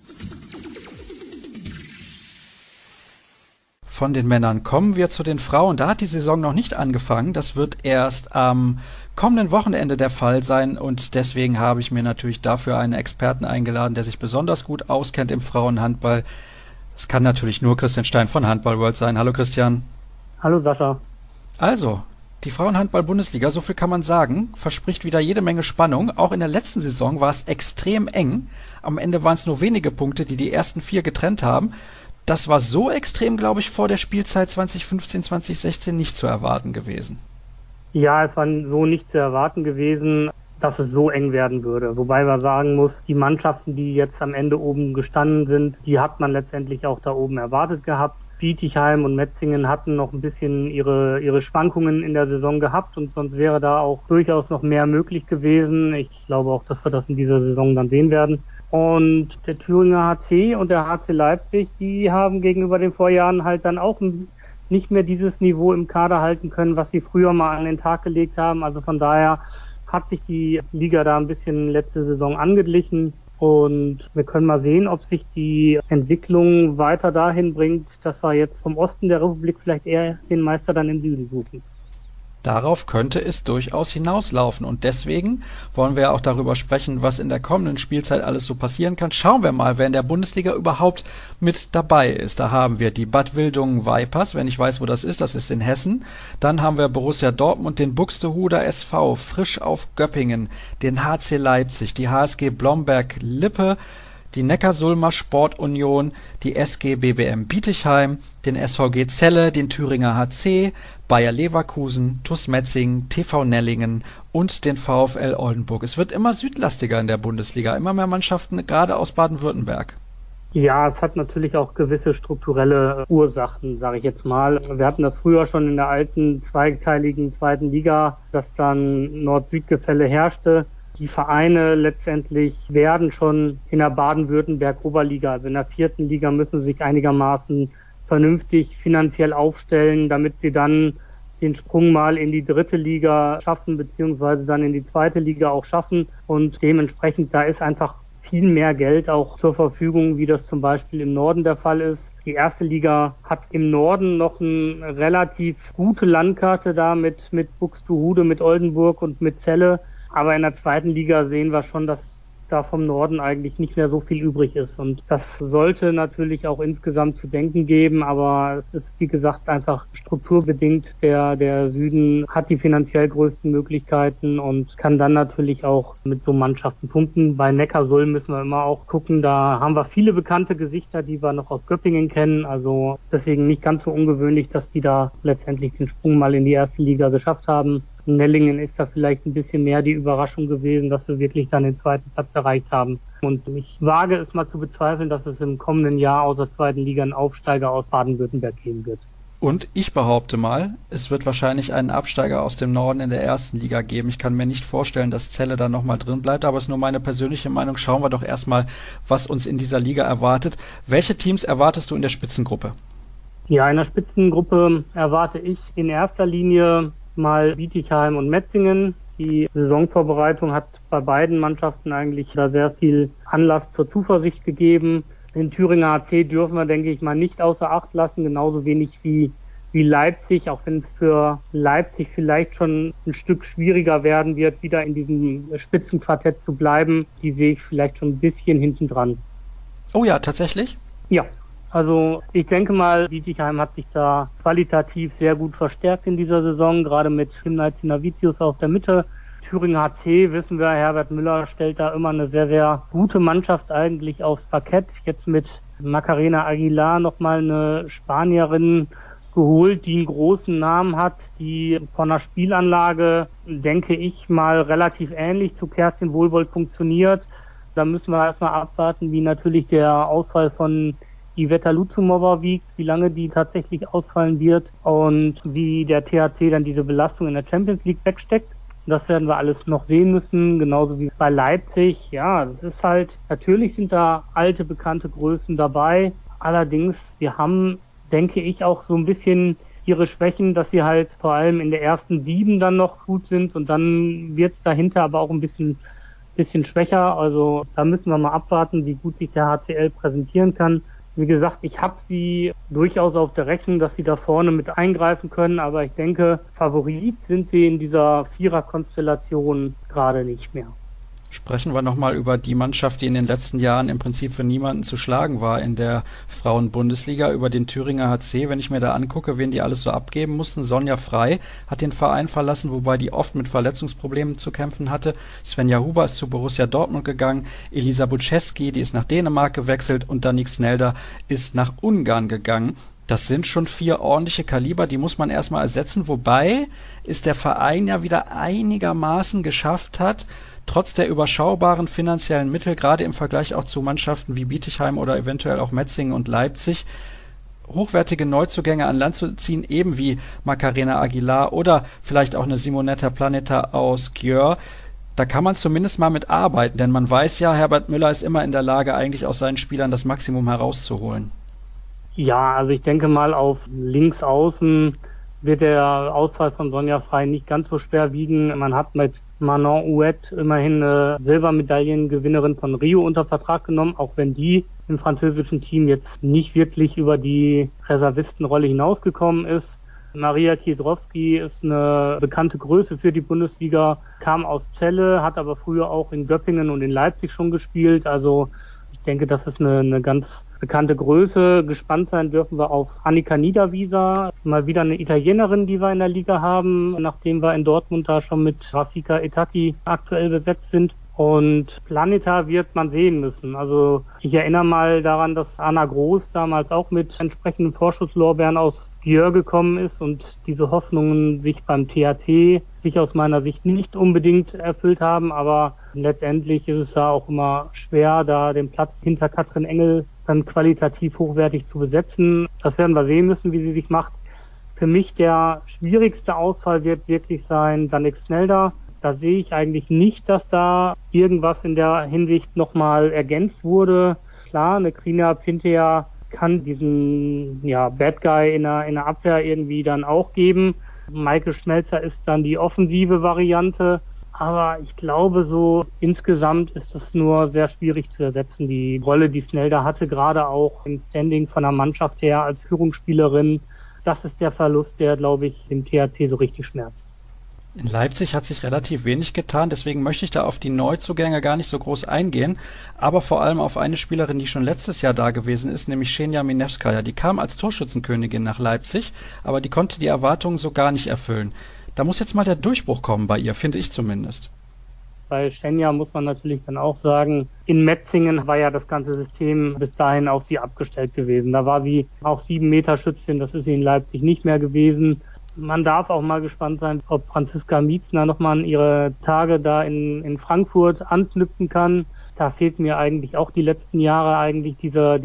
Von den Männern kommen wir zu den Frauen. Da hat die Saison noch nicht angefangen. Das wird erst am kommenden Wochenende der Fall sein und deswegen habe ich mir natürlich dafür einen Experten eingeladen, der sich besonders gut auskennt im Frauenhandball. Das kann natürlich nur Christian Stein von Handball World sein. Hallo Christian. Hallo Sascha. Also, die Frauenhandball-Bundesliga, so viel kann man sagen, verspricht wieder jede Menge Spannung. Auch in der letzten Saison war es extrem eng. Am Ende waren es nur wenige Punkte, die die ersten 4 getrennt haben. Das war so extrem, glaube ich, vor der Spielzeit 2015, 2016 nicht zu erwarten gewesen. Ja, es war so nicht zu erwarten gewesen, dass es so eng werden würde. Wobei man sagen muss, die Mannschaften, die jetzt am Ende oben gestanden sind, die hat man letztendlich auch da oben erwartet gehabt. Bietigheim und Metzingen hatten noch ein bisschen ihre Schwankungen in der Saison gehabt und sonst wäre da auch durchaus noch mehr möglich gewesen. Ich glaube auch, dass wir das in dieser Saison dann sehen werden. Und der Thüringer HC und der HC Leipzig, die haben gegenüber den Vorjahren halt dann auch nicht mehr dieses Niveau im Kader halten können, was sie früher mal an den Tag gelegt haben. Also von daher hat sich die Liga da ein bisschen letzte Saison angeglichen. Und wir können mal sehen, ob sich die Entwicklung weiter dahin bringt, dass wir jetzt vom Osten der Republik vielleicht eher den Meister dann im Süden suchen. Darauf könnte es durchaus hinauslaufen und deswegen wollen wir ja auch darüber sprechen, was in der kommenden Spielzeit alles so passieren kann. Schauen wir mal, wer in der Bundesliga überhaupt mit dabei ist. Da haben wir die Bad Wildungen Vipers, wenn ich weiß, wo das ist in Hessen. Dann haben wir Borussia Dortmund, den Buxtehuder SV, Frisch auf Göppingen, den HC Leipzig, die HSG Blomberg Lippe, die Neckarsulmer Sportunion, die SG BBM Bietigheim, den SVG Celle, den Thüringer HC, Bayer Leverkusen, TuS Metzingen, TV Nellingen und den VfL Oldenburg. Es wird immer südlastiger in der Bundesliga, immer mehr Mannschaften, gerade aus Baden-Württemberg. Ja, es hat natürlich auch gewisse strukturelle Ursachen, sage ich jetzt mal. Wir hatten das früher schon in der alten zweiteiligen zweiten Liga, dass dann Nord-Süd-Gefälle herrschte. Die Vereine letztendlich werden schon in der Baden-Württemberg-Oberliga, also in der 4. Liga, müssen sich einigermaßen vernünftig finanziell aufstellen, damit sie dann den Sprung mal in die 3. Liga schaffen, beziehungsweise dann in die 2. Liga auch schaffen. Und dementsprechend, da ist einfach viel mehr Geld auch zur Verfügung, wie das zum Beispiel im Norden der Fall ist. Die 1. Liga hat im Norden noch eine relativ gute Landkarte da mit Buxtehude, mit Oldenburg und mit Celle. Aber in der 2. Liga sehen wir schon, dass da vom Norden eigentlich nicht mehr so viel übrig ist. Und das sollte natürlich auch insgesamt zu denken geben, aber es ist, wie gesagt, einfach strukturbedingt. Der Süden hat die finanziell größten Möglichkeiten und kann dann natürlich auch mit so Mannschaften punkten. Bei Neckarsulm müssen wir immer auch gucken, da haben wir viele bekannte Gesichter, die wir noch aus Göppingen kennen. Also deswegen nicht ganz so ungewöhnlich, dass die da letztendlich den Sprung mal in die 1. Liga geschafft haben. In Nellingen ist da vielleicht ein bisschen mehr die Überraschung gewesen, dass sie wirklich dann den 2. Platz erreicht haben. Und ich wage es mal zu bezweifeln, dass es im kommenden Jahr aus der 2. Liga einen Aufsteiger aus Baden-Württemberg geben wird. Und ich behaupte mal, es wird wahrscheinlich einen Absteiger aus dem Norden in der 1. Liga geben. Ich kann mir nicht vorstellen, dass Celle da nochmal drin bleibt, aber es ist nur meine persönliche Meinung. Schauen wir doch erstmal, was uns in dieser Liga erwartet. Welche Teams erwartest du in der Spitzengruppe? Ja, in der Spitzengruppe erwarte ich in erster Linie mal Bietigheim und Metzingen. Die Saisonvorbereitung hat bei beiden Mannschaften eigentlich da sehr viel Anlass zur Zuversicht gegeben. Den Thüringer HC dürfen wir, denke ich mal, nicht außer Acht lassen, genauso wenig wie Leipzig, auch wenn es für Leipzig vielleicht schon ein Stück schwieriger werden wird, wieder in diesem Spitzenquartett zu bleiben. Die sehe ich vielleicht schon ein bisschen hinten dran. Oh ja, tatsächlich? Ja. Also ich denke mal, Bietigheim hat sich da qualitativ sehr gut verstärkt in dieser Saison, gerade mit Timnait Sinavicius auf der Mitte. Thüringer HC, wissen wir, Herbert Müller stellt da immer eine sehr, sehr gute Mannschaft eigentlich aufs Parkett. Jetzt mit Macarena Aguilar nochmal eine Spanierin geholt, die einen großen Namen hat, die von der Spielanlage, denke ich mal, relativ ähnlich zu Kerstin Wohlwold funktioniert. Da müssen wir erstmal abwarten, wie natürlich der Ausfall von Iveta Luzumova wiegt, wie lange die tatsächlich ausfallen wird und wie der THC dann diese Belastung in der Champions League wegsteckt. Das werden wir alles noch sehen müssen, genauso wie bei Leipzig. Ja, das ist halt, natürlich sind da alte, bekannte Größen dabei. Allerdings, sie haben, denke ich, auch so ein bisschen ihre Schwächen, dass sie halt vor allem in der ersten 7 dann noch gut sind und dann wird es dahinter aber auch ein bisschen schwächer. Also da müssen wir mal abwarten, wie gut sich der HCL präsentieren kann. Wie gesagt, ich habe sie durchaus auf der Rechnung, dass sie da vorne mit eingreifen können, aber ich denke, Favorit sind sie in dieser Vierer-Konstellation gerade nicht mehr. Sprechen wir nochmal über die Mannschaft, die in den letzten Jahren im Prinzip für niemanden zu schlagen war in der Frauen-Bundesliga, über den Thüringer HC. Wenn ich mir da angucke, wen die alles so abgeben mussten, Sonja Frei hat den Verein verlassen, wobei die oft mit Verletzungsproblemen zu kämpfen hatte. Svenja Huber ist zu Borussia Dortmund gegangen, Elisa Buczewski, die ist nach Dänemark gewechselt und Danik Snelder ist nach Ungarn gegangen. Das sind schon 4 ordentliche Kaliber, die muss man erstmal ersetzen, wobei es der Verein ja wieder einigermaßen geschafft hat, trotz der überschaubaren finanziellen Mittel, gerade im Vergleich auch zu Mannschaften wie Bietigheim oder eventuell auch Metzingen und Leipzig, hochwertige Neuzugänge an Land zu ziehen, eben wie Macarena Aguilar oder vielleicht auch eine Simonetta Planeta aus Györ. Da kann man zumindest mal mit arbeiten, denn man weiß ja, Herbert Müller ist immer in der Lage, eigentlich aus seinen Spielern das Maximum herauszuholen. Ja, also ich denke mal, auf links außen wird der Ausfall von Sonja Frei nicht ganz so schwer wiegen. Man hat mit Manon Huet immerhin eine Silbermedaillengewinnerin von Rio unter Vertrag genommen, auch wenn die im französischen Team jetzt nicht wirklich über die Reservistenrolle hinausgekommen ist. Maria Kiedrowski ist eine bekannte Größe für die Bundesliga, kam aus Celle, hat aber früher auch in Göppingen und in Leipzig schon gespielt. Also ich denke, das ist eine ganz bekannte Größe. Gespannt sein dürfen wir auf Annika Niederwieser, mal wieder eine Italienerin, die wir in der Liga haben, nachdem wir in Dortmund da schon mit Rafika Etaki aktuell besetzt sind. Und Planeta wird man sehen müssen. Also ich erinnere mal daran, dass Anna Groß damals auch mit entsprechenden Vorschusslorbeeren aus Györ gekommen ist und diese Hoffnungen sich beim THC sich aus meiner Sicht nicht unbedingt erfüllt haben. Aber letztendlich ist es da auch immer schwer, da den Platz hinter Katrin Engel dann qualitativ hochwertig zu besetzen. Das werden wir sehen müssen, wie sie sich macht. Für mich der schwierigste Ausfall wird wirklich sein Danik Snelda. Da sehe ich eigentlich nicht, dass da irgendwas in der Hinsicht nochmal ergänzt wurde. Klar, eine Krina Pintea kann diesen Bad Guy in der Abwehr irgendwie dann auch geben. Maike Schmelzer ist dann die offensive Variante. Aber ich glaube, so insgesamt ist es nur sehr schwierig zu ersetzen. Die Rolle, die Snelda hatte, gerade auch im Standing von der Mannschaft her als Führungsspielerin, das ist der Verlust, der, glaube ich, dem THC so richtig schmerzt. In Leipzig hat sich relativ wenig getan, deswegen möchte ich da auf die Neuzugänge gar nicht so groß eingehen, aber vor allem auf eine Spielerin, die schon letztes Jahr da gewesen ist, nämlich Xenia Minevskaya. Die kam als Torschützenkönigin nach Leipzig, aber die konnte die Erwartungen so gar nicht erfüllen. Da muss jetzt mal der Durchbruch kommen bei ihr, finde ich zumindest. Bei Xenia muss man natürlich dann auch sagen, in Metzingen war ja das ganze System bis dahin auf sie abgestellt gewesen. Da war sie auch 7-Meter-Schützin, das ist sie in Leipzig nicht mehr gewesen. Man darf auch mal gespannt sein, ob Franziska Mietzner nochmal an ihre Tage da in Frankfurt anknüpfen kann. Da fehlt mir eigentlich auch die letzten Jahre eigentlich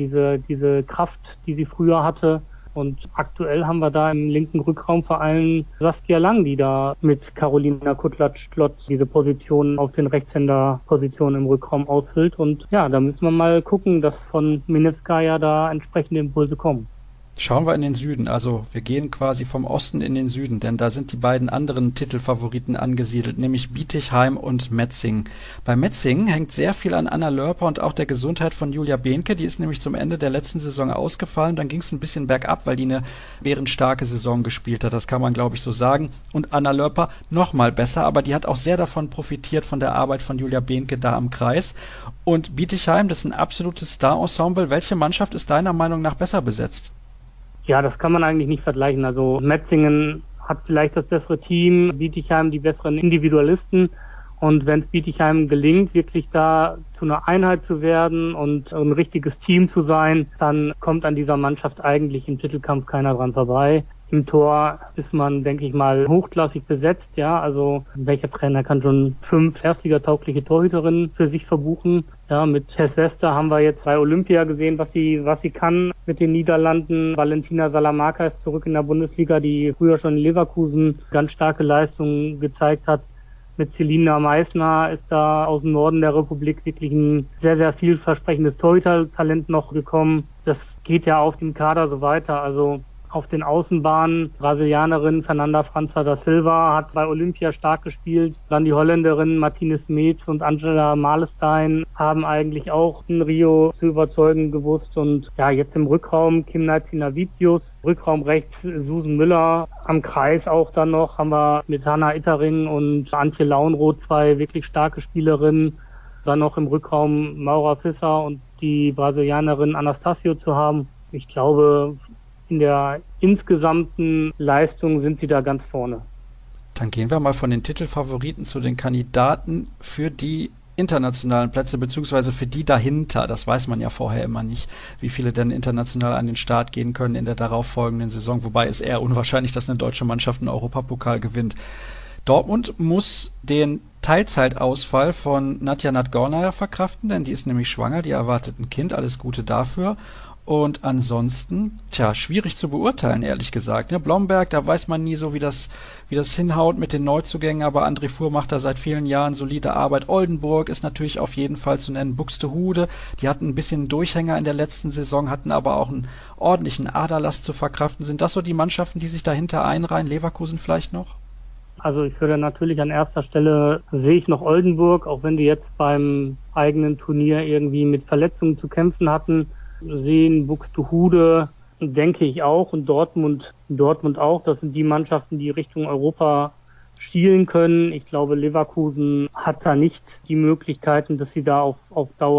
diese Kraft, die sie früher hatte. Und aktuell haben wir da im linken Rückraum vor allem Saskia Lang, die da mit Carolina Kutlatsch-Klotz diese Position auf den Rechtshänderpositionen im Rückraum ausfüllt. Und ja, da müssen wir mal gucken, dass von Minevskaya da entsprechende Impulse kommen. Schauen wir in den Süden, also wir gehen quasi vom Osten in den Süden, denn da sind die beiden anderen Titelfavoriten angesiedelt, nämlich Bietigheim und Metzingen. Bei Metzingen hängt sehr viel an Anna Lörper und auch der Gesundheit von Julia Behnke, die ist nämlich zum Ende der letzten Saison ausgefallen, dann ging es ein bisschen bergab, weil die eine bärenstarke Saison gespielt hat, das kann man glaube ich so sagen, und Anna Lörper noch mal besser, aber die hat auch sehr davon profitiert von der Arbeit von Julia Behnke da am Kreis. Und Bietigheim, das ist ein absolutes Star-Ensemble. Welche Mannschaft ist deiner Meinung nach besser besetzt? Ja, das kann man eigentlich nicht vergleichen. Also Metzingen hat vielleicht das bessere Team, Bietigheim die besseren Individualisten. Und wenn es Bietigheim gelingt, wirklich da zu einer Einheit zu werden und ein richtiges Team zu sein, dann kommt an dieser Mannschaft eigentlich im Titelkampf keiner dran vorbei. Im Tor ist man, denke ich mal, hochklassig besetzt. Ja, also welcher Trainer kann schon 5 erstligataugliche Torhüterinnen für sich verbuchen? Ja, mit Tess Wester haben wir jetzt bei Olympia gesehen, was sie kann mit den Niederlanden. Valentina Salamanca ist zurück in der Bundesliga, die früher schon in Leverkusen ganz starke Leistungen gezeigt hat. Mit Selina Meissner ist da aus dem Norden der Republik wirklich ein sehr, sehr vielversprechendes Torhütertalent noch gekommen. Das geht ja auf dem Kader so weiter. Also auf den Außenbahnen, Brasilianerin Fernanda França da Silva hat bei Olympia stark gespielt. Dann die Holländerin Martinez Meets und Angela Malestein haben eigentlich auch in Rio zu überzeugen gewusst. Und ja, jetzt im Rückraum Kim Navicius, Rückraum rechts Susan Müller, am Kreis auch dann noch haben wir mit Hanna Ittering und Antje Launroth 2 wirklich starke Spielerinnen. Dann noch im Rückraum Maura Fisser und die Brasilianerin Anastasio zu haben. Ich glaube, in der insgesamten Leistung sind sie da ganz vorne. Dann gehen wir mal von den Titelfavoriten zu den Kandidaten für die internationalen Plätze, beziehungsweise für die dahinter. Das weiß man ja vorher immer nicht, wie viele denn international an den Start gehen können in der darauffolgenden Saison, wobei es eher unwahrscheinlich, dass eine deutsche Mannschaft einen Europapokal gewinnt. Dortmund muss den Teilzeitausfall von Nadja Nadgornaja verkraften, denn die ist nämlich schwanger, die erwartet ein Kind, alles Gute dafür. Und ansonsten, schwierig zu beurteilen, ehrlich gesagt. Ne? Blomberg, da weiß man nie so, wie das hinhaut mit den Neuzugängen, aber André Fuhr macht da seit vielen Jahren solide Arbeit. Oldenburg ist natürlich auf jeden Fall zu nennen. Buxtehude, die hatten ein bisschen Durchhänger in der letzten Saison, hatten aber auch einen ordentlichen Aderlass zu verkraften. Sind das so die Mannschaften, die sich dahinter einreihen? Leverkusen vielleicht noch? Also ich würde natürlich an erster Stelle sehe ich noch Oldenburg, auch wenn die jetzt beim eigenen Turnier irgendwie mit Verletzungen zu kämpfen hatten. Sehen Buxtehude, denke ich auch, und Dortmund auch. Das sind die Mannschaften, die Richtung Europa schielen können. Ich glaube, Leverkusen hat da nicht die Möglichkeiten, dass sie da auf Dauer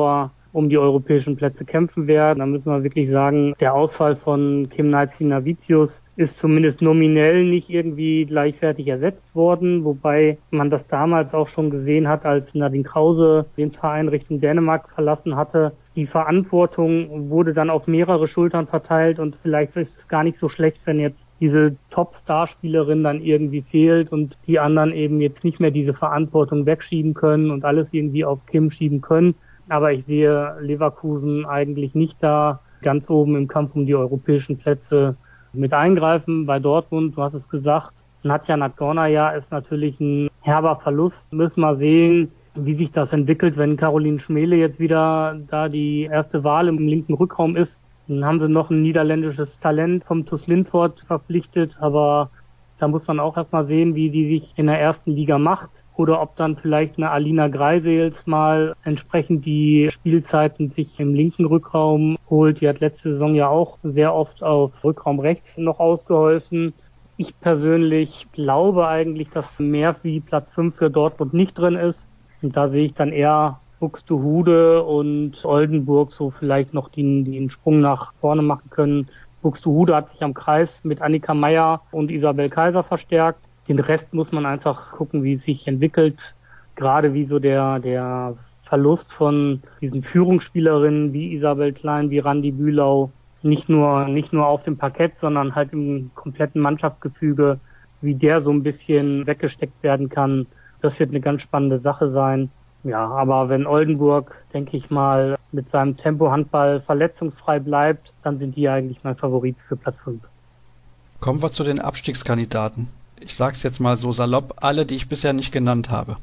um die europäischen Plätze kämpfen werden. Da müssen wir wirklich sagen, der Ausfall von Gimnazi-Navicius ist zumindest nominell nicht irgendwie gleichwertig ersetzt worden, wobei man das damals auch schon gesehen hat, als Nadine Krause den Verein Richtung Dänemark verlassen hatte. Die Verantwortung wurde dann auf mehrere Schultern verteilt und vielleicht ist es gar nicht so schlecht, wenn jetzt diese Top-Star-Spielerin dann irgendwie fehlt und die anderen eben jetzt nicht mehr diese Verantwortung wegschieben können und alles irgendwie auf Kim schieben können. Aber ich sehe Leverkusen eigentlich nicht da ganz oben im Kampf um die europäischen Plätze mit eingreifen. Bei Dortmund, du hast es gesagt, Nadja Nadgornaja ist natürlich ein herber Verlust. Müssen wir sehen, wie sich das entwickelt, wenn Caroline Schmele jetzt wieder da die erste Wahl im linken Rückraum ist. Dann haben sie noch ein niederländisches Talent vom TuS Lindfort verpflichtet, aber da muss man auch erstmal sehen, wie die sich in der ersten Liga macht oder ob dann vielleicht eine Alina Greisels mal entsprechend die Spielzeiten sich im linken Rückraum holt. Die hat letzte Saison ja auch sehr oft auf Rückraum rechts noch ausgeholfen. Ich persönlich glaube eigentlich, dass mehr wie Platz 5 für Dortmund nicht drin ist. Und da sehe ich dann eher Buxtehude und Oldenburg so vielleicht noch die einen Sprung nach vorne machen können. Buxtehude hat sich am Kreis mit Annika Meyer und Isabel Kaiser verstärkt. Den Rest muss man einfach gucken, wie es sich entwickelt. Gerade wie so der Verlust von diesen Führungsspielerinnen wie Isabel Klein, wie Randi Bühlau, nicht nur auf dem Parkett, sondern halt im kompletten Mannschaftsgefüge, wie der so ein bisschen weggesteckt werden kann. Das wird eine ganz spannende Sache sein. Ja, aber wenn Oldenburg, denke ich mal, mit seinem Tempo-Handball verletzungsfrei bleibt, dann sind die eigentlich mein Favorit für Platz 5. Kommen wir zu den Abstiegskandidaten. Ich sag's jetzt mal so salopp, alle, die ich bisher nicht genannt habe.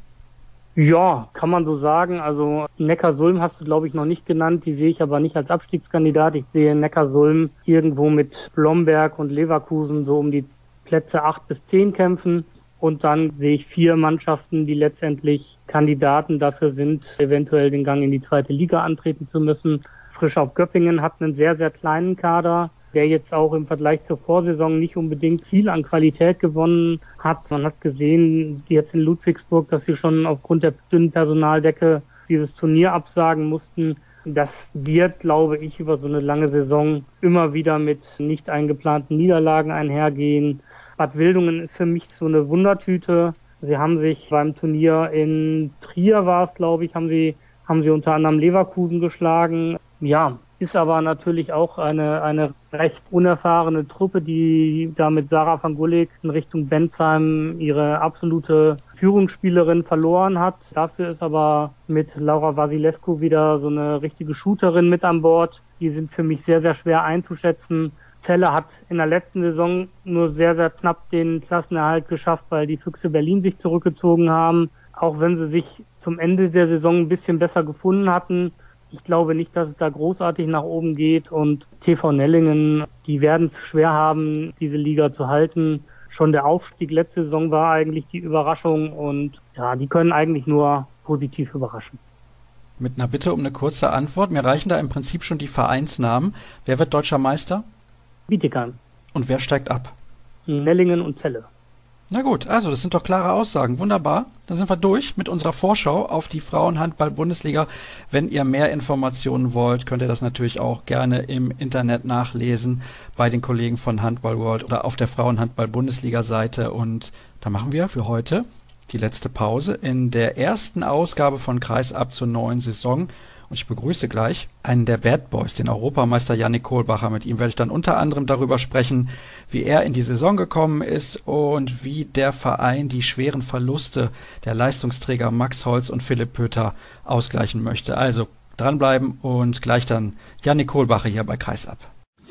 Ja, kann man so sagen. Also Neckarsulm hast du, glaube ich, noch nicht genannt. Die sehe ich aber nicht als Abstiegskandidat. Ich sehe Neckarsulm irgendwo mit Blomberg und Leverkusen so um die Plätze 8 bis 10 kämpfen. Und dann sehe ich 4 Mannschaften, die letztendlich Kandidaten dafür sind, eventuell den Gang in die zweite Liga antreten zu müssen. Frisch auf Göppingen hat einen sehr, sehr kleinen Kader, der jetzt auch im Vergleich zur Vorsaison nicht unbedingt viel an Qualität gewonnen hat. Man hat gesehen, jetzt in Ludwigsburg, dass sie schon aufgrund der dünnen Personaldecke dieses Turnier absagen mussten. Das wird, glaube ich, über so eine lange Saison immer wieder mit nicht eingeplanten Niederlagen einhergehen. Bad Wildungen ist für mich so eine Wundertüte. Sie haben sich beim Turnier in Trier war es, glaube ich, haben sie unter anderem Leverkusen geschlagen. Ja, ist aber natürlich auch eine recht unerfahrene Truppe, die da mit Sarah van Gulik in Richtung Bensheim ihre absolute Führungsspielerin verloren hat. Dafür ist aber mit Laura Vasilescu wieder so eine richtige Shooterin mit an Bord. Die sind für mich sehr, sehr schwer einzuschätzen. Celle hat in der letzten Saison nur sehr, sehr knapp den Klassenerhalt geschafft, weil die Füchse Berlin sich zurückgezogen haben. Auch wenn sie sich zum Ende der Saison ein bisschen besser gefunden hatten. Ich glaube nicht, dass es da großartig nach oben geht. Und TV Nellingen, die werden es schwer haben, diese Liga zu halten. Schon der Aufstieg letzte Saison war eigentlich die Überraschung. Und ja, die können eigentlich nur positiv überraschen. Mit einer Bitte um eine kurze Antwort. Mir reichen da im Prinzip schon die Vereinsnamen. Wer wird deutscher Meister? Bietigheim. Und wer steigt ab? Nellingen und Celle. Na gut, also das sind doch klare Aussagen. Wunderbar. Dann sind wir durch mit unserer Vorschau auf die Frauenhandball-Bundesliga. Wenn ihr mehr Informationen wollt, könnt ihr das natürlich auch gerne im Internet nachlesen bei den Kollegen von Handball World oder auf der Frauenhandball-Bundesliga-Seite. Und da machen wir für heute die letzte Pause in der ersten Ausgabe von Kreisab zur neuen Saison. Und ich begrüße gleich einen der Bad Boys, den Europameister Yannick Kohlbacher. Mit ihm werde ich dann unter anderem darüber sprechen, wie er in die Saison gekommen ist und wie der Verein die schweren Verluste der Leistungsträger Max Holz und Philipp Pöter ausgleichen möchte. Also dranbleiben und gleich dann Yannick Kohlbacher hier bei Kreisab.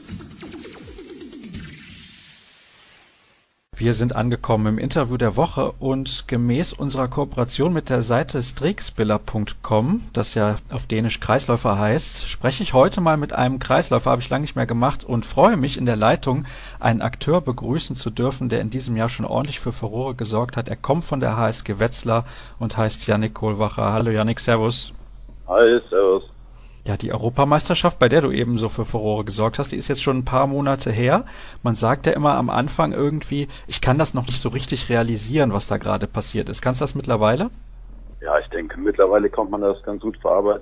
Wir sind angekommen im Interview der Woche und gemäß unserer Kooperation mit der Seite Strekspiller.com, das ja auf Dänisch Kreisläufer heißt, spreche ich heute mal mit einem Kreisläufer, habe ich lange nicht mehr gemacht und freue mich in der Leitung, einen Akteur begrüßen zu dürfen, der in diesem Jahr schon ordentlich für Furore gesorgt hat. Er kommt von der HSG Wetzlar und heißt Yannick Kohlbacher. Hallo Yannick, servus. Hi, servus. Ja, die Europameisterschaft, bei der du eben so für Furore gesorgt hast, die ist jetzt schon ein paar Monate her. Man sagt ja immer am Anfang irgendwie, ich kann das noch nicht so richtig realisieren, was da gerade passiert ist. Kannst du das mittlerweile? Ja, ich denke, mittlerweile kann man das ganz gut verarbeiten.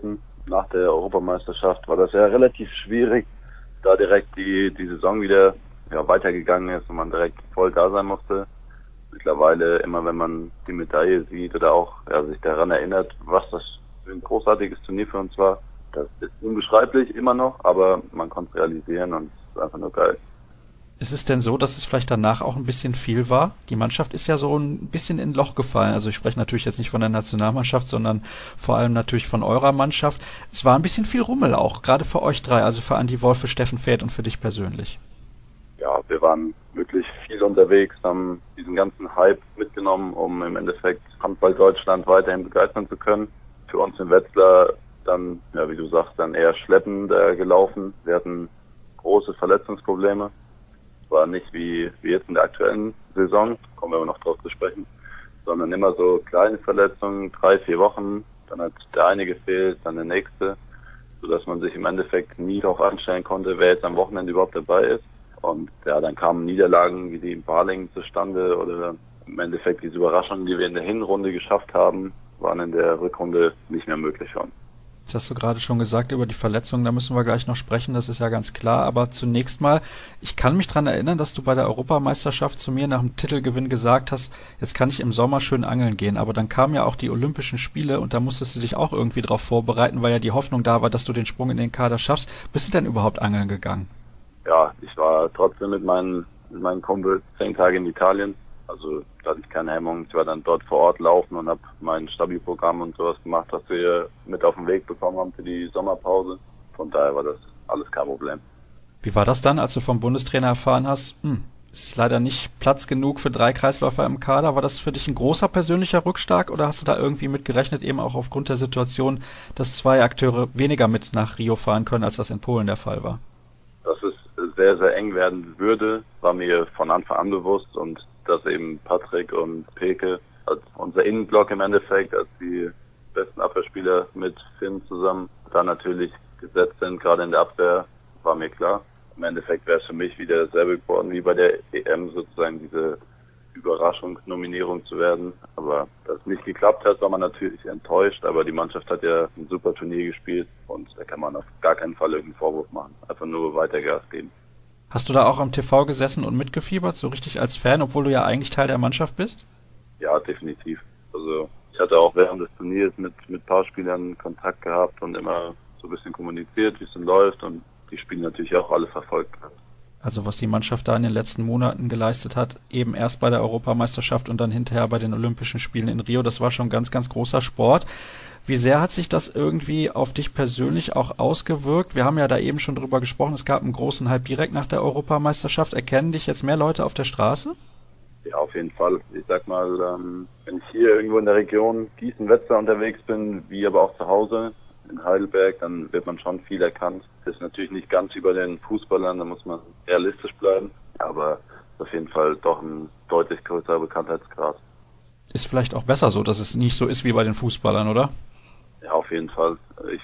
nach der Europameisterschaft war das ja relativ schwierig, da direkt die Saison wieder weitergegangen ist und man direkt voll da sein musste. Mittlerweile, immer wenn man die Medaille sieht oder auch sich daran erinnert, was das für ein großartiges Turnier für uns war, das ist unbeschreiblich immer noch, aber man konnte es realisieren und es ist einfach nur geil. Ist es denn so, dass es vielleicht danach auch ein bisschen viel war? Die Mannschaft ist ja so ein bisschen in ein Loch gefallen. Also ich spreche natürlich jetzt nicht von der Nationalmannschaft, sondern vor allem natürlich von eurer Mannschaft. Es war ein bisschen viel Rummel auch, gerade für euch drei, also für Andi Wolf, für Steffen Fäth und für dich persönlich. Ja, wir waren wirklich viel unterwegs, haben diesen ganzen Hype mitgenommen, um im Endeffekt Handball Deutschland weiterhin begeistern zu können. Für uns in Wetzlar dann, wie du sagst, dann eher schleppend gelaufen. Wir hatten große Verletzungsprobleme. War nicht wie jetzt in der aktuellen Saison, kommen wir aber noch drauf zu sprechen, sondern immer so kleine Verletzungen, 3-4 Wochen, dann hat der eine gefehlt, dann der nächste, sodass man sich im Endeffekt nie darauf einstellen konnte, wer jetzt am Wochenende überhaupt dabei ist. Und dann kamen Niederlagen wie die in Balingen zustande oder im Endeffekt diese Überraschungen, die wir in der Hinrunde geschafft haben, waren in der Rückrunde nicht mehr möglich schon. Das hast du gerade schon gesagt über die Verletzungen, da müssen wir gleich noch sprechen, das ist ja ganz klar. Aber zunächst mal, ich kann mich daran erinnern, dass du bei der Europameisterschaft zu mir nach dem Titelgewinn gesagt hast, jetzt kann ich im Sommer schön angeln gehen. Aber dann kamen ja auch die Olympischen Spiele und da musstest du dich auch irgendwie drauf vorbereiten, weil ja die Hoffnung da war, dass du den Sprung in den Kader schaffst. Bist du denn überhaupt angeln gegangen? Ja, ich war trotzdem mit meinen Kumpels 10 Tage in Italien. Also da hatte ich keine Hemmung. Ich war dann dort vor Ort laufen und habe mein Stabi-Programm und sowas gemacht, was wir mit auf den Weg bekommen haben für die Sommerpause. Von daher war das alles kein Problem. Wie war das dann, als du vom Bundestrainer erfahren hast, es ist leider nicht Platz genug für 3 Kreisläufer im Kader? War das für dich ein großer persönlicher Rückschlag oder hast du da irgendwie mit gerechnet, eben auch aufgrund der Situation, dass 2 Akteure weniger mit nach Rio fahren können, als das in Polen der Fall war? Dass es sehr, sehr eng werden würde, war mir von Anfang an bewusst und dass eben Patrick und Peke als unser Innenblock im Endeffekt, als die besten Abwehrspieler mit Finn zusammen da natürlich gesetzt sind, gerade in der Abwehr, war mir klar. Im Endeffekt wäre es für mich wieder dasselbe geworden wie bei der EM, sozusagen diese Überraschungsnominierung zu werden. Aber dass es nicht geklappt hat, war man natürlich enttäuscht, aber die Mannschaft hat ja ein super Turnier gespielt und da kann man auf gar keinen Fall irgendeinen Vorwurf machen. Einfach nur weiter Gas geben. Hast du da auch am TV gesessen und mitgefiebert, so richtig als Fan, obwohl du ja eigentlich Teil der Mannschaft bist? Ja, definitiv. Also ich hatte auch während des Turniers mit ein paar Spielern Kontakt gehabt und immer so ein bisschen kommuniziert, wie es denn läuft und die Spiele natürlich auch alle verfolgt. Also was die Mannschaft da in den letzten Monaten geleistet hat, eben erst bei der Europameisterschaft und dann hinterher bei den Olympischen Spielen in Rio, das war schon ganz, ganz großer Sport. Wie sehr hat sich das irgendwie auf dich persönlich auch ausgewirkt? Wir haben ja da eben schon drüber gesprochen, es gab einen großen Hype direkt nach der Europameisterschaft. Erkennen dich jetzt mehr Leute auf der Straße? Ja, auf jeden Fall. Ich sag mal, wenn ich hier irgendwo in der Region Gießen-Wetzlar unterwegs bin, wie aber auch zu Hause in Heidelberg, dann wird man schon viel erkannt. Das ist natürlich nicht ganz wie bei den Fußballern, da muss man realistisch bleiben, aber ist auf jeden Fall doch ein deutlich größerer Bekanntheitsgrad. Ist vielleicht auch besser so, dass es nicht so ist wie bei den Fußballern, oder? Ja, auf jeden Fall.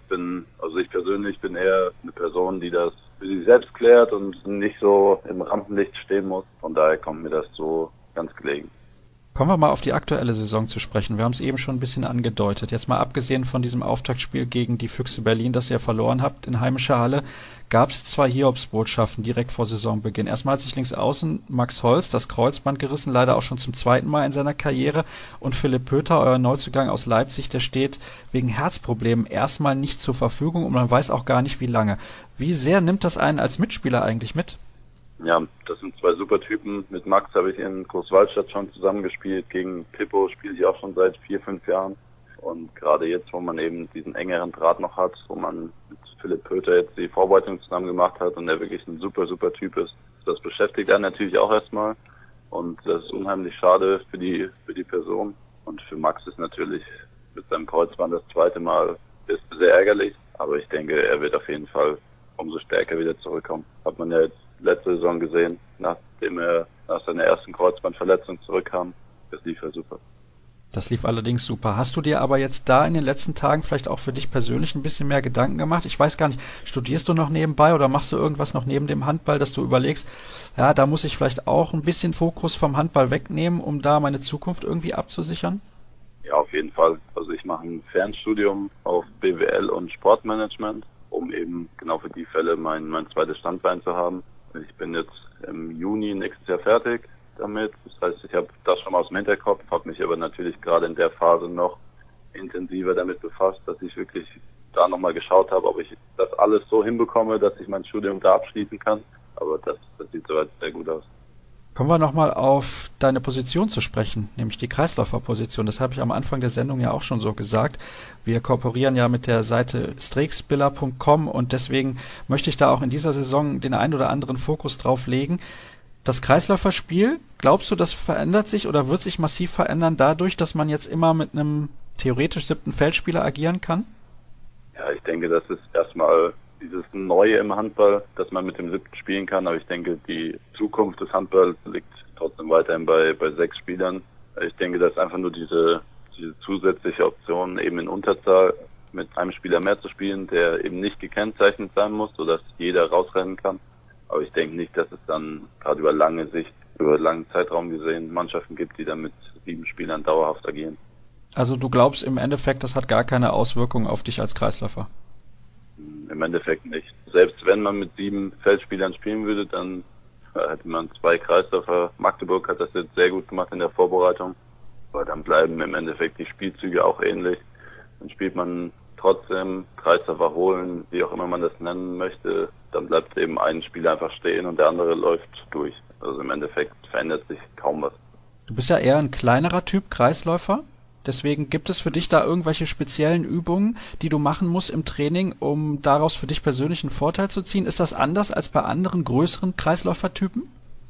Ich persönlich bin eher eine Person, die das für sich selbst klärt und nicht so im Rampenlicht stehen muss. Von daher kommt mir das so ganz gelegen. Kommen wir mal auf die aktuelle Saison zu sprechen. Wir haben es eben schon ein bisschen angedeutet. Jetzt mal abgesehen von diesem Auftaktspiel gegen die Füchse Berlin, das ihr verloren habt in heimischer Halle, gab es 2 Hiobsbotschaften direkt vor Saisonbeginn. Erstmal hat sich links außen Max Holz das Kreuzband gerissen, leider auch schon zum 2. Mal in seiner Karriere. Und Philipp Pöter, euer Neuzugang aus Leipzig, der steht wegen Herzproblemen erstmal nicht zur Verfügung und man weiß auch gar nicht, wie lange. Wie sehr nimmt das einen als Mitspieler eigentlich mit? Ja, das sind 2 super Typen. Mit Max habe ich in Großwaldstadt schon zusammengespielt. Gegen Pippo spiele ich auch schon seit 4-5 Jahren. Und gerade jetzt, wo man eben diesen engeren Draht noch hat, wo man mit Philipp Pöter jetzt die Vorbereitung zusammen gemacht hat und der wirklich ein super, super Typ ist, das beschäftigt einen natürlich auch erstmal. Und das ist unheimlich schade für die Person. Und für Max ist natürlich mit seinem Kreuzband das 2. Mal ist sehr ärgerlich. Aber ich denke, er wird auf jeden Fall umso stärker wieder zurückkommen. Hat man ja jetzt letzte Saison gesehen, nachdem er nach seiner ersten Kreuzbandverletzung zurückkam. Das lief ja super. Das lief allerdings super. Hast du dir aber jetzt da in den letzten Tagen vielleicht auch für dich persönlich ein bisschen mehr Gedanken gemacht? Ich weiß gar nicht, studierst du noch nebenbei oder machst du irgendwas noch neben dem Handball, dass du überlegst, ja, da muss ich vielleicht auch ein bisschen Fokus vom Handball wegnehmen, um da meine Zukunft irgendwie abzusichern? Ja, auf jeden Fall. Also ich mache ein Fernstudium auf BWL und Sportmanagement, um eben genau für die Fälle mein zweites Standbein zu haben. Ich bin jetzt im Juni nächstes Jahr fertig damit. Das heißt, ich habe das schon mal aus dem Hinterkopf, habe mich aber natürlich gerade in der Phase noch intensiver damit befasst, dass ich wirklich da nochmal geschaut habe, ob ich das alles so hinbekomme, dass ich mein Studium da abschließen kann. Aber das sieht soweit sehr gut aus. Kommen wir nochmal auf deine Position zu sprechen, nämlich die Kreisläuferposition. Das habe ich am Anfang der Sendung ja auch schon so gesagt. Wir kooperieren ja mit der Seite streeksbiller.com und deswegen möchte ich da auch in dieser Saison den ein oder anderen Fokus drauf legen. Das Kreisläuferspiel, glaubst du, das verändert sich oder wird sich massiv verändern dadurch, dass man jetzt immer mit einem theoretisch 7. Feldspieler agieren kann? Ja, ich denke, das ist erstmal dieses Neue im Handball, dass man mit dem 7. spielen kann. Aber ich denke, die Zukunft des Handballs liegt trotzdem weiterhin bei 6 Spielern. Ich denke, das ist einfach nur diese zusätzliche Option, eben in Unterzahl mit einem Spieler mehr zu spielen, der eben nicht gekennzeichnet sein muss, sodass jeder rausrennen kann. Aber ich denke nicht, dass es dann gerade über lange Sicht, über einen langen Zeitraum gesehen, Mannschaften gibt, die dann mit 7 Spielern dauerhaft agieren. Also du glaubst im Endeffekt, das hat gar keine Auswirkungen auf dich als Kreisläufer? Im Endeffekt nicht. Selbst wenn man mit 7 Feldspielern spielen würde, dann hätte man 2 Kreisläufer. Magdeburg hat das jetzt sehr gut gemacht in der Vorbereitung. Aber dann bleiben im Endeffekt die Spielzüge auch ähnlich. Dann spielt man trotzdem Kreisläufer holen, wie auch immer man das nennen möchte. Dann bleibt eben ein Spieler einfach stehen und der andere läuft durch. Also im Endeffekt verändert sich kaum was. Du bist ja eher ein kleinerer Typ Kreisläufer. Deswegen gibt es für dich da irgendwelche speziellen Übungen, die du machen musst im Training, um daraus für dich persönlich einen Vorteil zu ziehen? Ist das anders als bei anderen größeren Kreisläufertypen?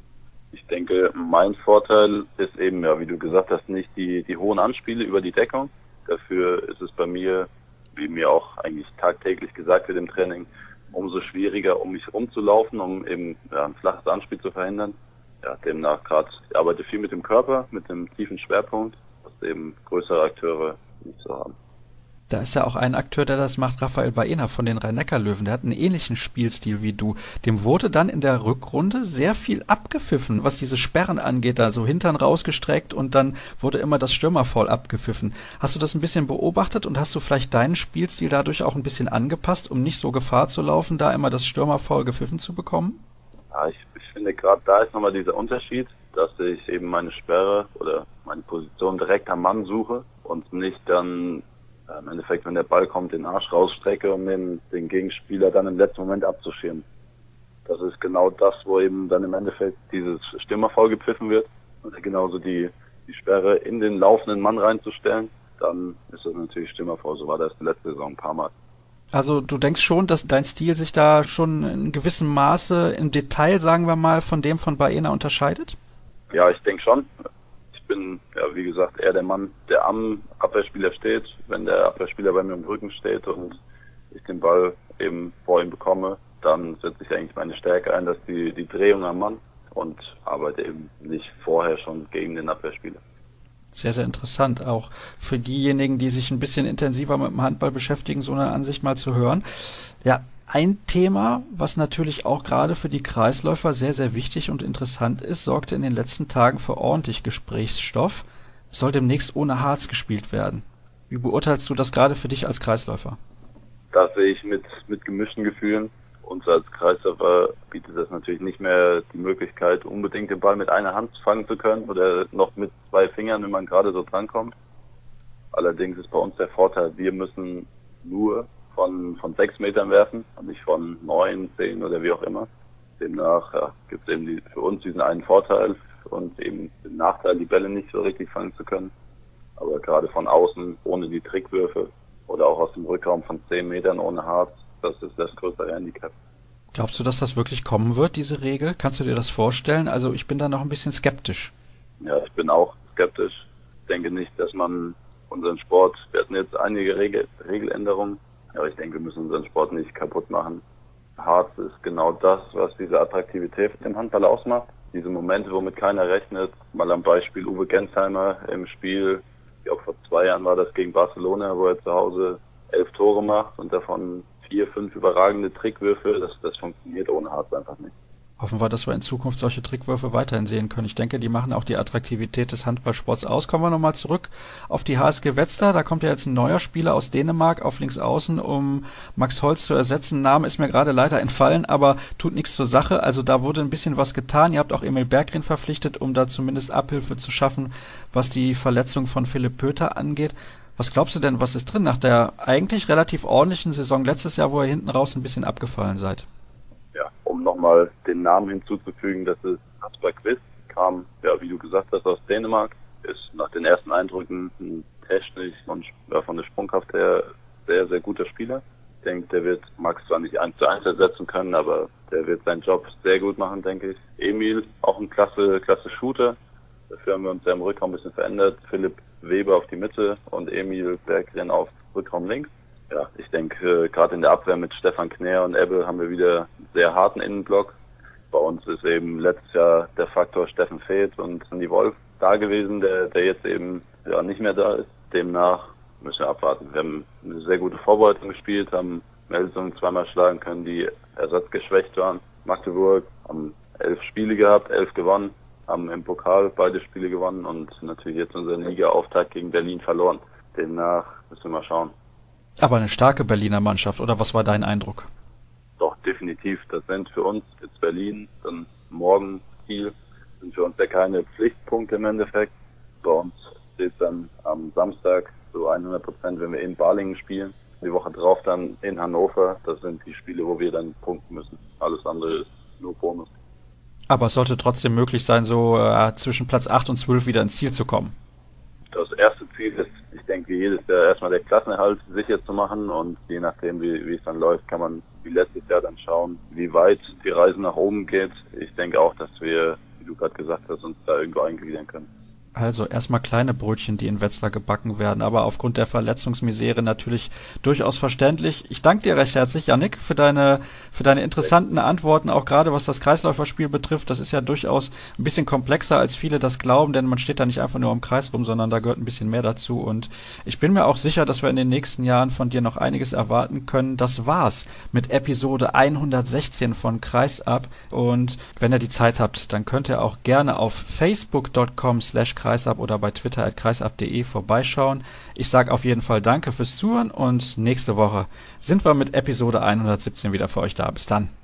Ich denke, mein Vorteil ist eben, ja, wie du gesagt hast, nicht die hohen Anspiele über die Deckung. Dafür ist es bei mir, wie mir auch eigentlich tagtäglich gesagt wird im Training, umso schwieriger, um mich rumzulaufen, um eben ein flaches Anspiel zu verhindern. Ja, demnach gerade, ich arbeite viel mit dem Körper, mit einem tiefen Schwerpunkt, was eben größere Akteure nicht so haben. Da ist ja auch ein Akteur, der das macht, Raphael Baena von den Rhein-Neckar-Löwen. Der hat einen ähnlichen Spielstil wie du. Dem wurde dann in der Rückrunde sehr viel abgepfiffen, was diese Sperren angeht, also Hintern rausgestreckt und dann wurde immer das Stürmerfoul abgepfiffen. Hast du das ein bisschen beobachtet und hast du vielleicht deinen Spielstil dadurch auch ein bisschen angepasst, um nicht so Gefahr zu laufen, da immer das Stürmerfoul gepfiffen zu bekommen? Ja, ich finde gerade da ist nochmal dieser Unterschied, dass ich eben meine Sperre oder meine Position direkt am Mann suche und nicht dann im Endeffekt, wenn der Ball kommt, den Arsch rausstrecke, um den Gegenspieler dann im letzten Moment abzuschirmen. Das ist genau das, wo eben dann im Endeffekt dieses Stürmerfoul gepfiffen wird und genauso die Sperre in den laufenden Mann reinzustellen, dann ist das natürlich Stürmerfoul. So war das die letzte Saison ein paar Mal. Also du denkst schon, dass dein Stil sich da schon in gewissem Maße im Detail, sagen wir mal, von dem von Baena unterscheidet? Ja, ich denke schon. Ich bin, ja, wie gesagt, eher der Mann, der am Abwehrspieler steht. Wenn der Abwehrspieler bei mir im Rücken steht und ich den Ball eben vor ihm bekomme, dann setze ich eigentlich meine Stärke ein, dass die Drehung am Mann und arbeite eben nicht vorher schon gegen den Abwehrspieler. Sehr, sehr interessant auch für diejenigen, die sich ein bisschen intensiver mit dem Handball beschäftigen, so eine Ansicht mal zu hören. Ja, ein Thema, was natürlich auch gerade für die Kreisläufer sehr, sehr wichtig und interessant ist, sorgte in den letzten Tagen für ordentlich Gesprächsstoff. Es soll demnächst ohne Harz gespielt werden. Wie beurteilst du das gerade für dich als Kreisläufer? Das sehe ich mit gemischten Gefühlen. Uns als Kreisläufer bietet das natürlich nicht mehr die Möglichkeit, unbedingt den Ball mit einer Hand fangen zu können oder noch mit 2 Fingern, wenn man gerade so drankommt. Allerdings ist bei uns der Vorteil, wir müssen nur von 6 Metern werfen und nicht von 9, 10 oder wie auch immer. Demnach gibt es eben für uns diesen einen Vorteil und eben den Nachteil, die Bälle nicht so richtig fangen zu können. Aber gerade von außen, ohne die Trickwürfe oder auch aus dem Rückraum von 10 Metern ohne Harz, das ist das größere Handicap. Glaubst du, dass das wirklich kommen wird, diese Regel? Kannst du dir das vorstellen? Also ich bin da noch ein bisschen skeptisch. Ja, ich bin auch skeptisch. Ich denke nicht, dass man unseren Sport, wir hatten jetzt einige Regeländerungen, aber ich denke, wir müssen unseren Sport nicht kaputt machen. Harz ist genau das, was diese Attraktivität im Handball ausmacht. Diese Momente, womit keiner rechnet. Mal am Beispiel Uwe Gensheimer im Spiel, ich glaube vor 2 Jahren war das gegen Barcelona, wo er zu Hause 11 Tore macht und davon 4, 5 überragende Trickwürfe. Das funktioniert ohne Harz einfach nicht. Hoffen wir, dass wir in Zukunft solche Trickwürfe weiterhin sehen können. Ich denke, die machen auch die Attraktivität des Handballsports aus. Kommen wir nochmal zurück auf die HSG Wetzlar. Da kommt ja jetzt ein neuer Spieler aus Dänemark auf Linksaußen, um Max Holz zu ersetzen. Name ist mir gerade leider entfallen, aber tut nichts zur Sache. Also da wurde ein bisschen was getan. Ihr habt auch Emil Berggren verpflichtet, um da zumindest Abhilfe zu schaffen, was die Verletzung von Philipp Pöter angeht. Was glaubst du denn, was ist drin nach der eigentlich relativ ordentlichen Saison letztes Jahr, wo ihr hinten raus ein bisschen abgefallen seid? Ja, um nochmal den Namen hinzuzufügen, das ist Kasper Kvist, kam, ja, wie du gesagt hast, aus Dänemark, ist nach den ersten Eindrücken ein technisch und von der Sprungkraft her sehr, sehr guter Spieler. Ich denke, der wird Max zwar nicht 1:1 ersetzen können, aber der wird seinen Job sehr gut machen, denke ich. Emil, auch ein klasse Shooter. Dafür haben wir uns ja im Rückraum ein bisschen verändert. Philipp Weber auf die Mitte und Emil Berggren auf Rückraum links. Ja, ich denke, gerade in der Abwehr mit Stefan Knär und Ebbe haben wir wieder einen sehr harten Innenblock. Bei uns ist eben letztes Jahr der Faktor Steffen Feeth und Andy Wolf da gewesen, der jetzt eben ja nicht mehr da ist. Demnach müssen wir abwarten. Wir haben eine sehr gute Vorbereitung gespielt, haben Melsungen zweimal schlagen können, die ersatzgeschwächt waren. Magdeburg haben 11 Spiele gehabt, 11 gewonnen, haben im Pokal beide Spiele gewonnen und natürlich jetzt unseren Liga-Auftakt gegen Berlin verloren. Demnach müssen wir mal schauen. Aber eine starke Berliner Mannschaft, oder was war dein Eindruck? Doch, definitiv. Das sind für uns jetzt Berlin, dann morgen Kiel, sind für uns ja keine Pflichtpunkte im Endeffekt. Bei uns steht dann am Samstag so 100%, wenn wir in Balingen spielen. Die Woche drauf dann in Hannover. Das sind die Spiele, wo wir dann punkten müssen. Alles andere ist nur Bonus. Aber es sollte trotzdem möglich sein, so zwischen Platz 8 und 12 wieder ins Ziel zu kommen. Das erste Ziel ist, ich denke, wie jedes Jahr erstmal der Klassenerhalt sicher zu machen und je nachdem, wie es dann läuft, kann man wie letztes Jahr dann schauen, wie weit die Reise nach oben geht. Ich denke auch, dass wir, wie du gerade gesagt hast, uns da irgendwo eingliedern können. Also erstmal kleine Brötchen, die in Wetzlar gebacken werden, aber aufgrund der Verletzungsmisere natürlich durchaus verständlich. Ich danke dir recht herzlich, Yannick, für deine interessanten Antworten, auch gerade was das Kreisläuferspiel betrifft. Das ist ja durchaus ein bisschen komplexer, als viele das glauben, denn man steht da nicht einfach nur im Kreis rum, sondern da gehört ein bisschen mehr dazu. Und ich bin mir auch sicher, dass wir in den nächsten Jahren von dir noch einiges erwarten können. Das war's mit Episode 116 von Kreisab. Und wenn ihr die Zeit habt, dann könnt ihr auch gerne auf facebook.com/kreisab oder bei Twitter @kreisab.de vorbeischauen. Ich sage auf jeden Fall danke fürs Zuhören und nächste Woche sind wir mit Episode 117 wieder für euch da. Bis dann.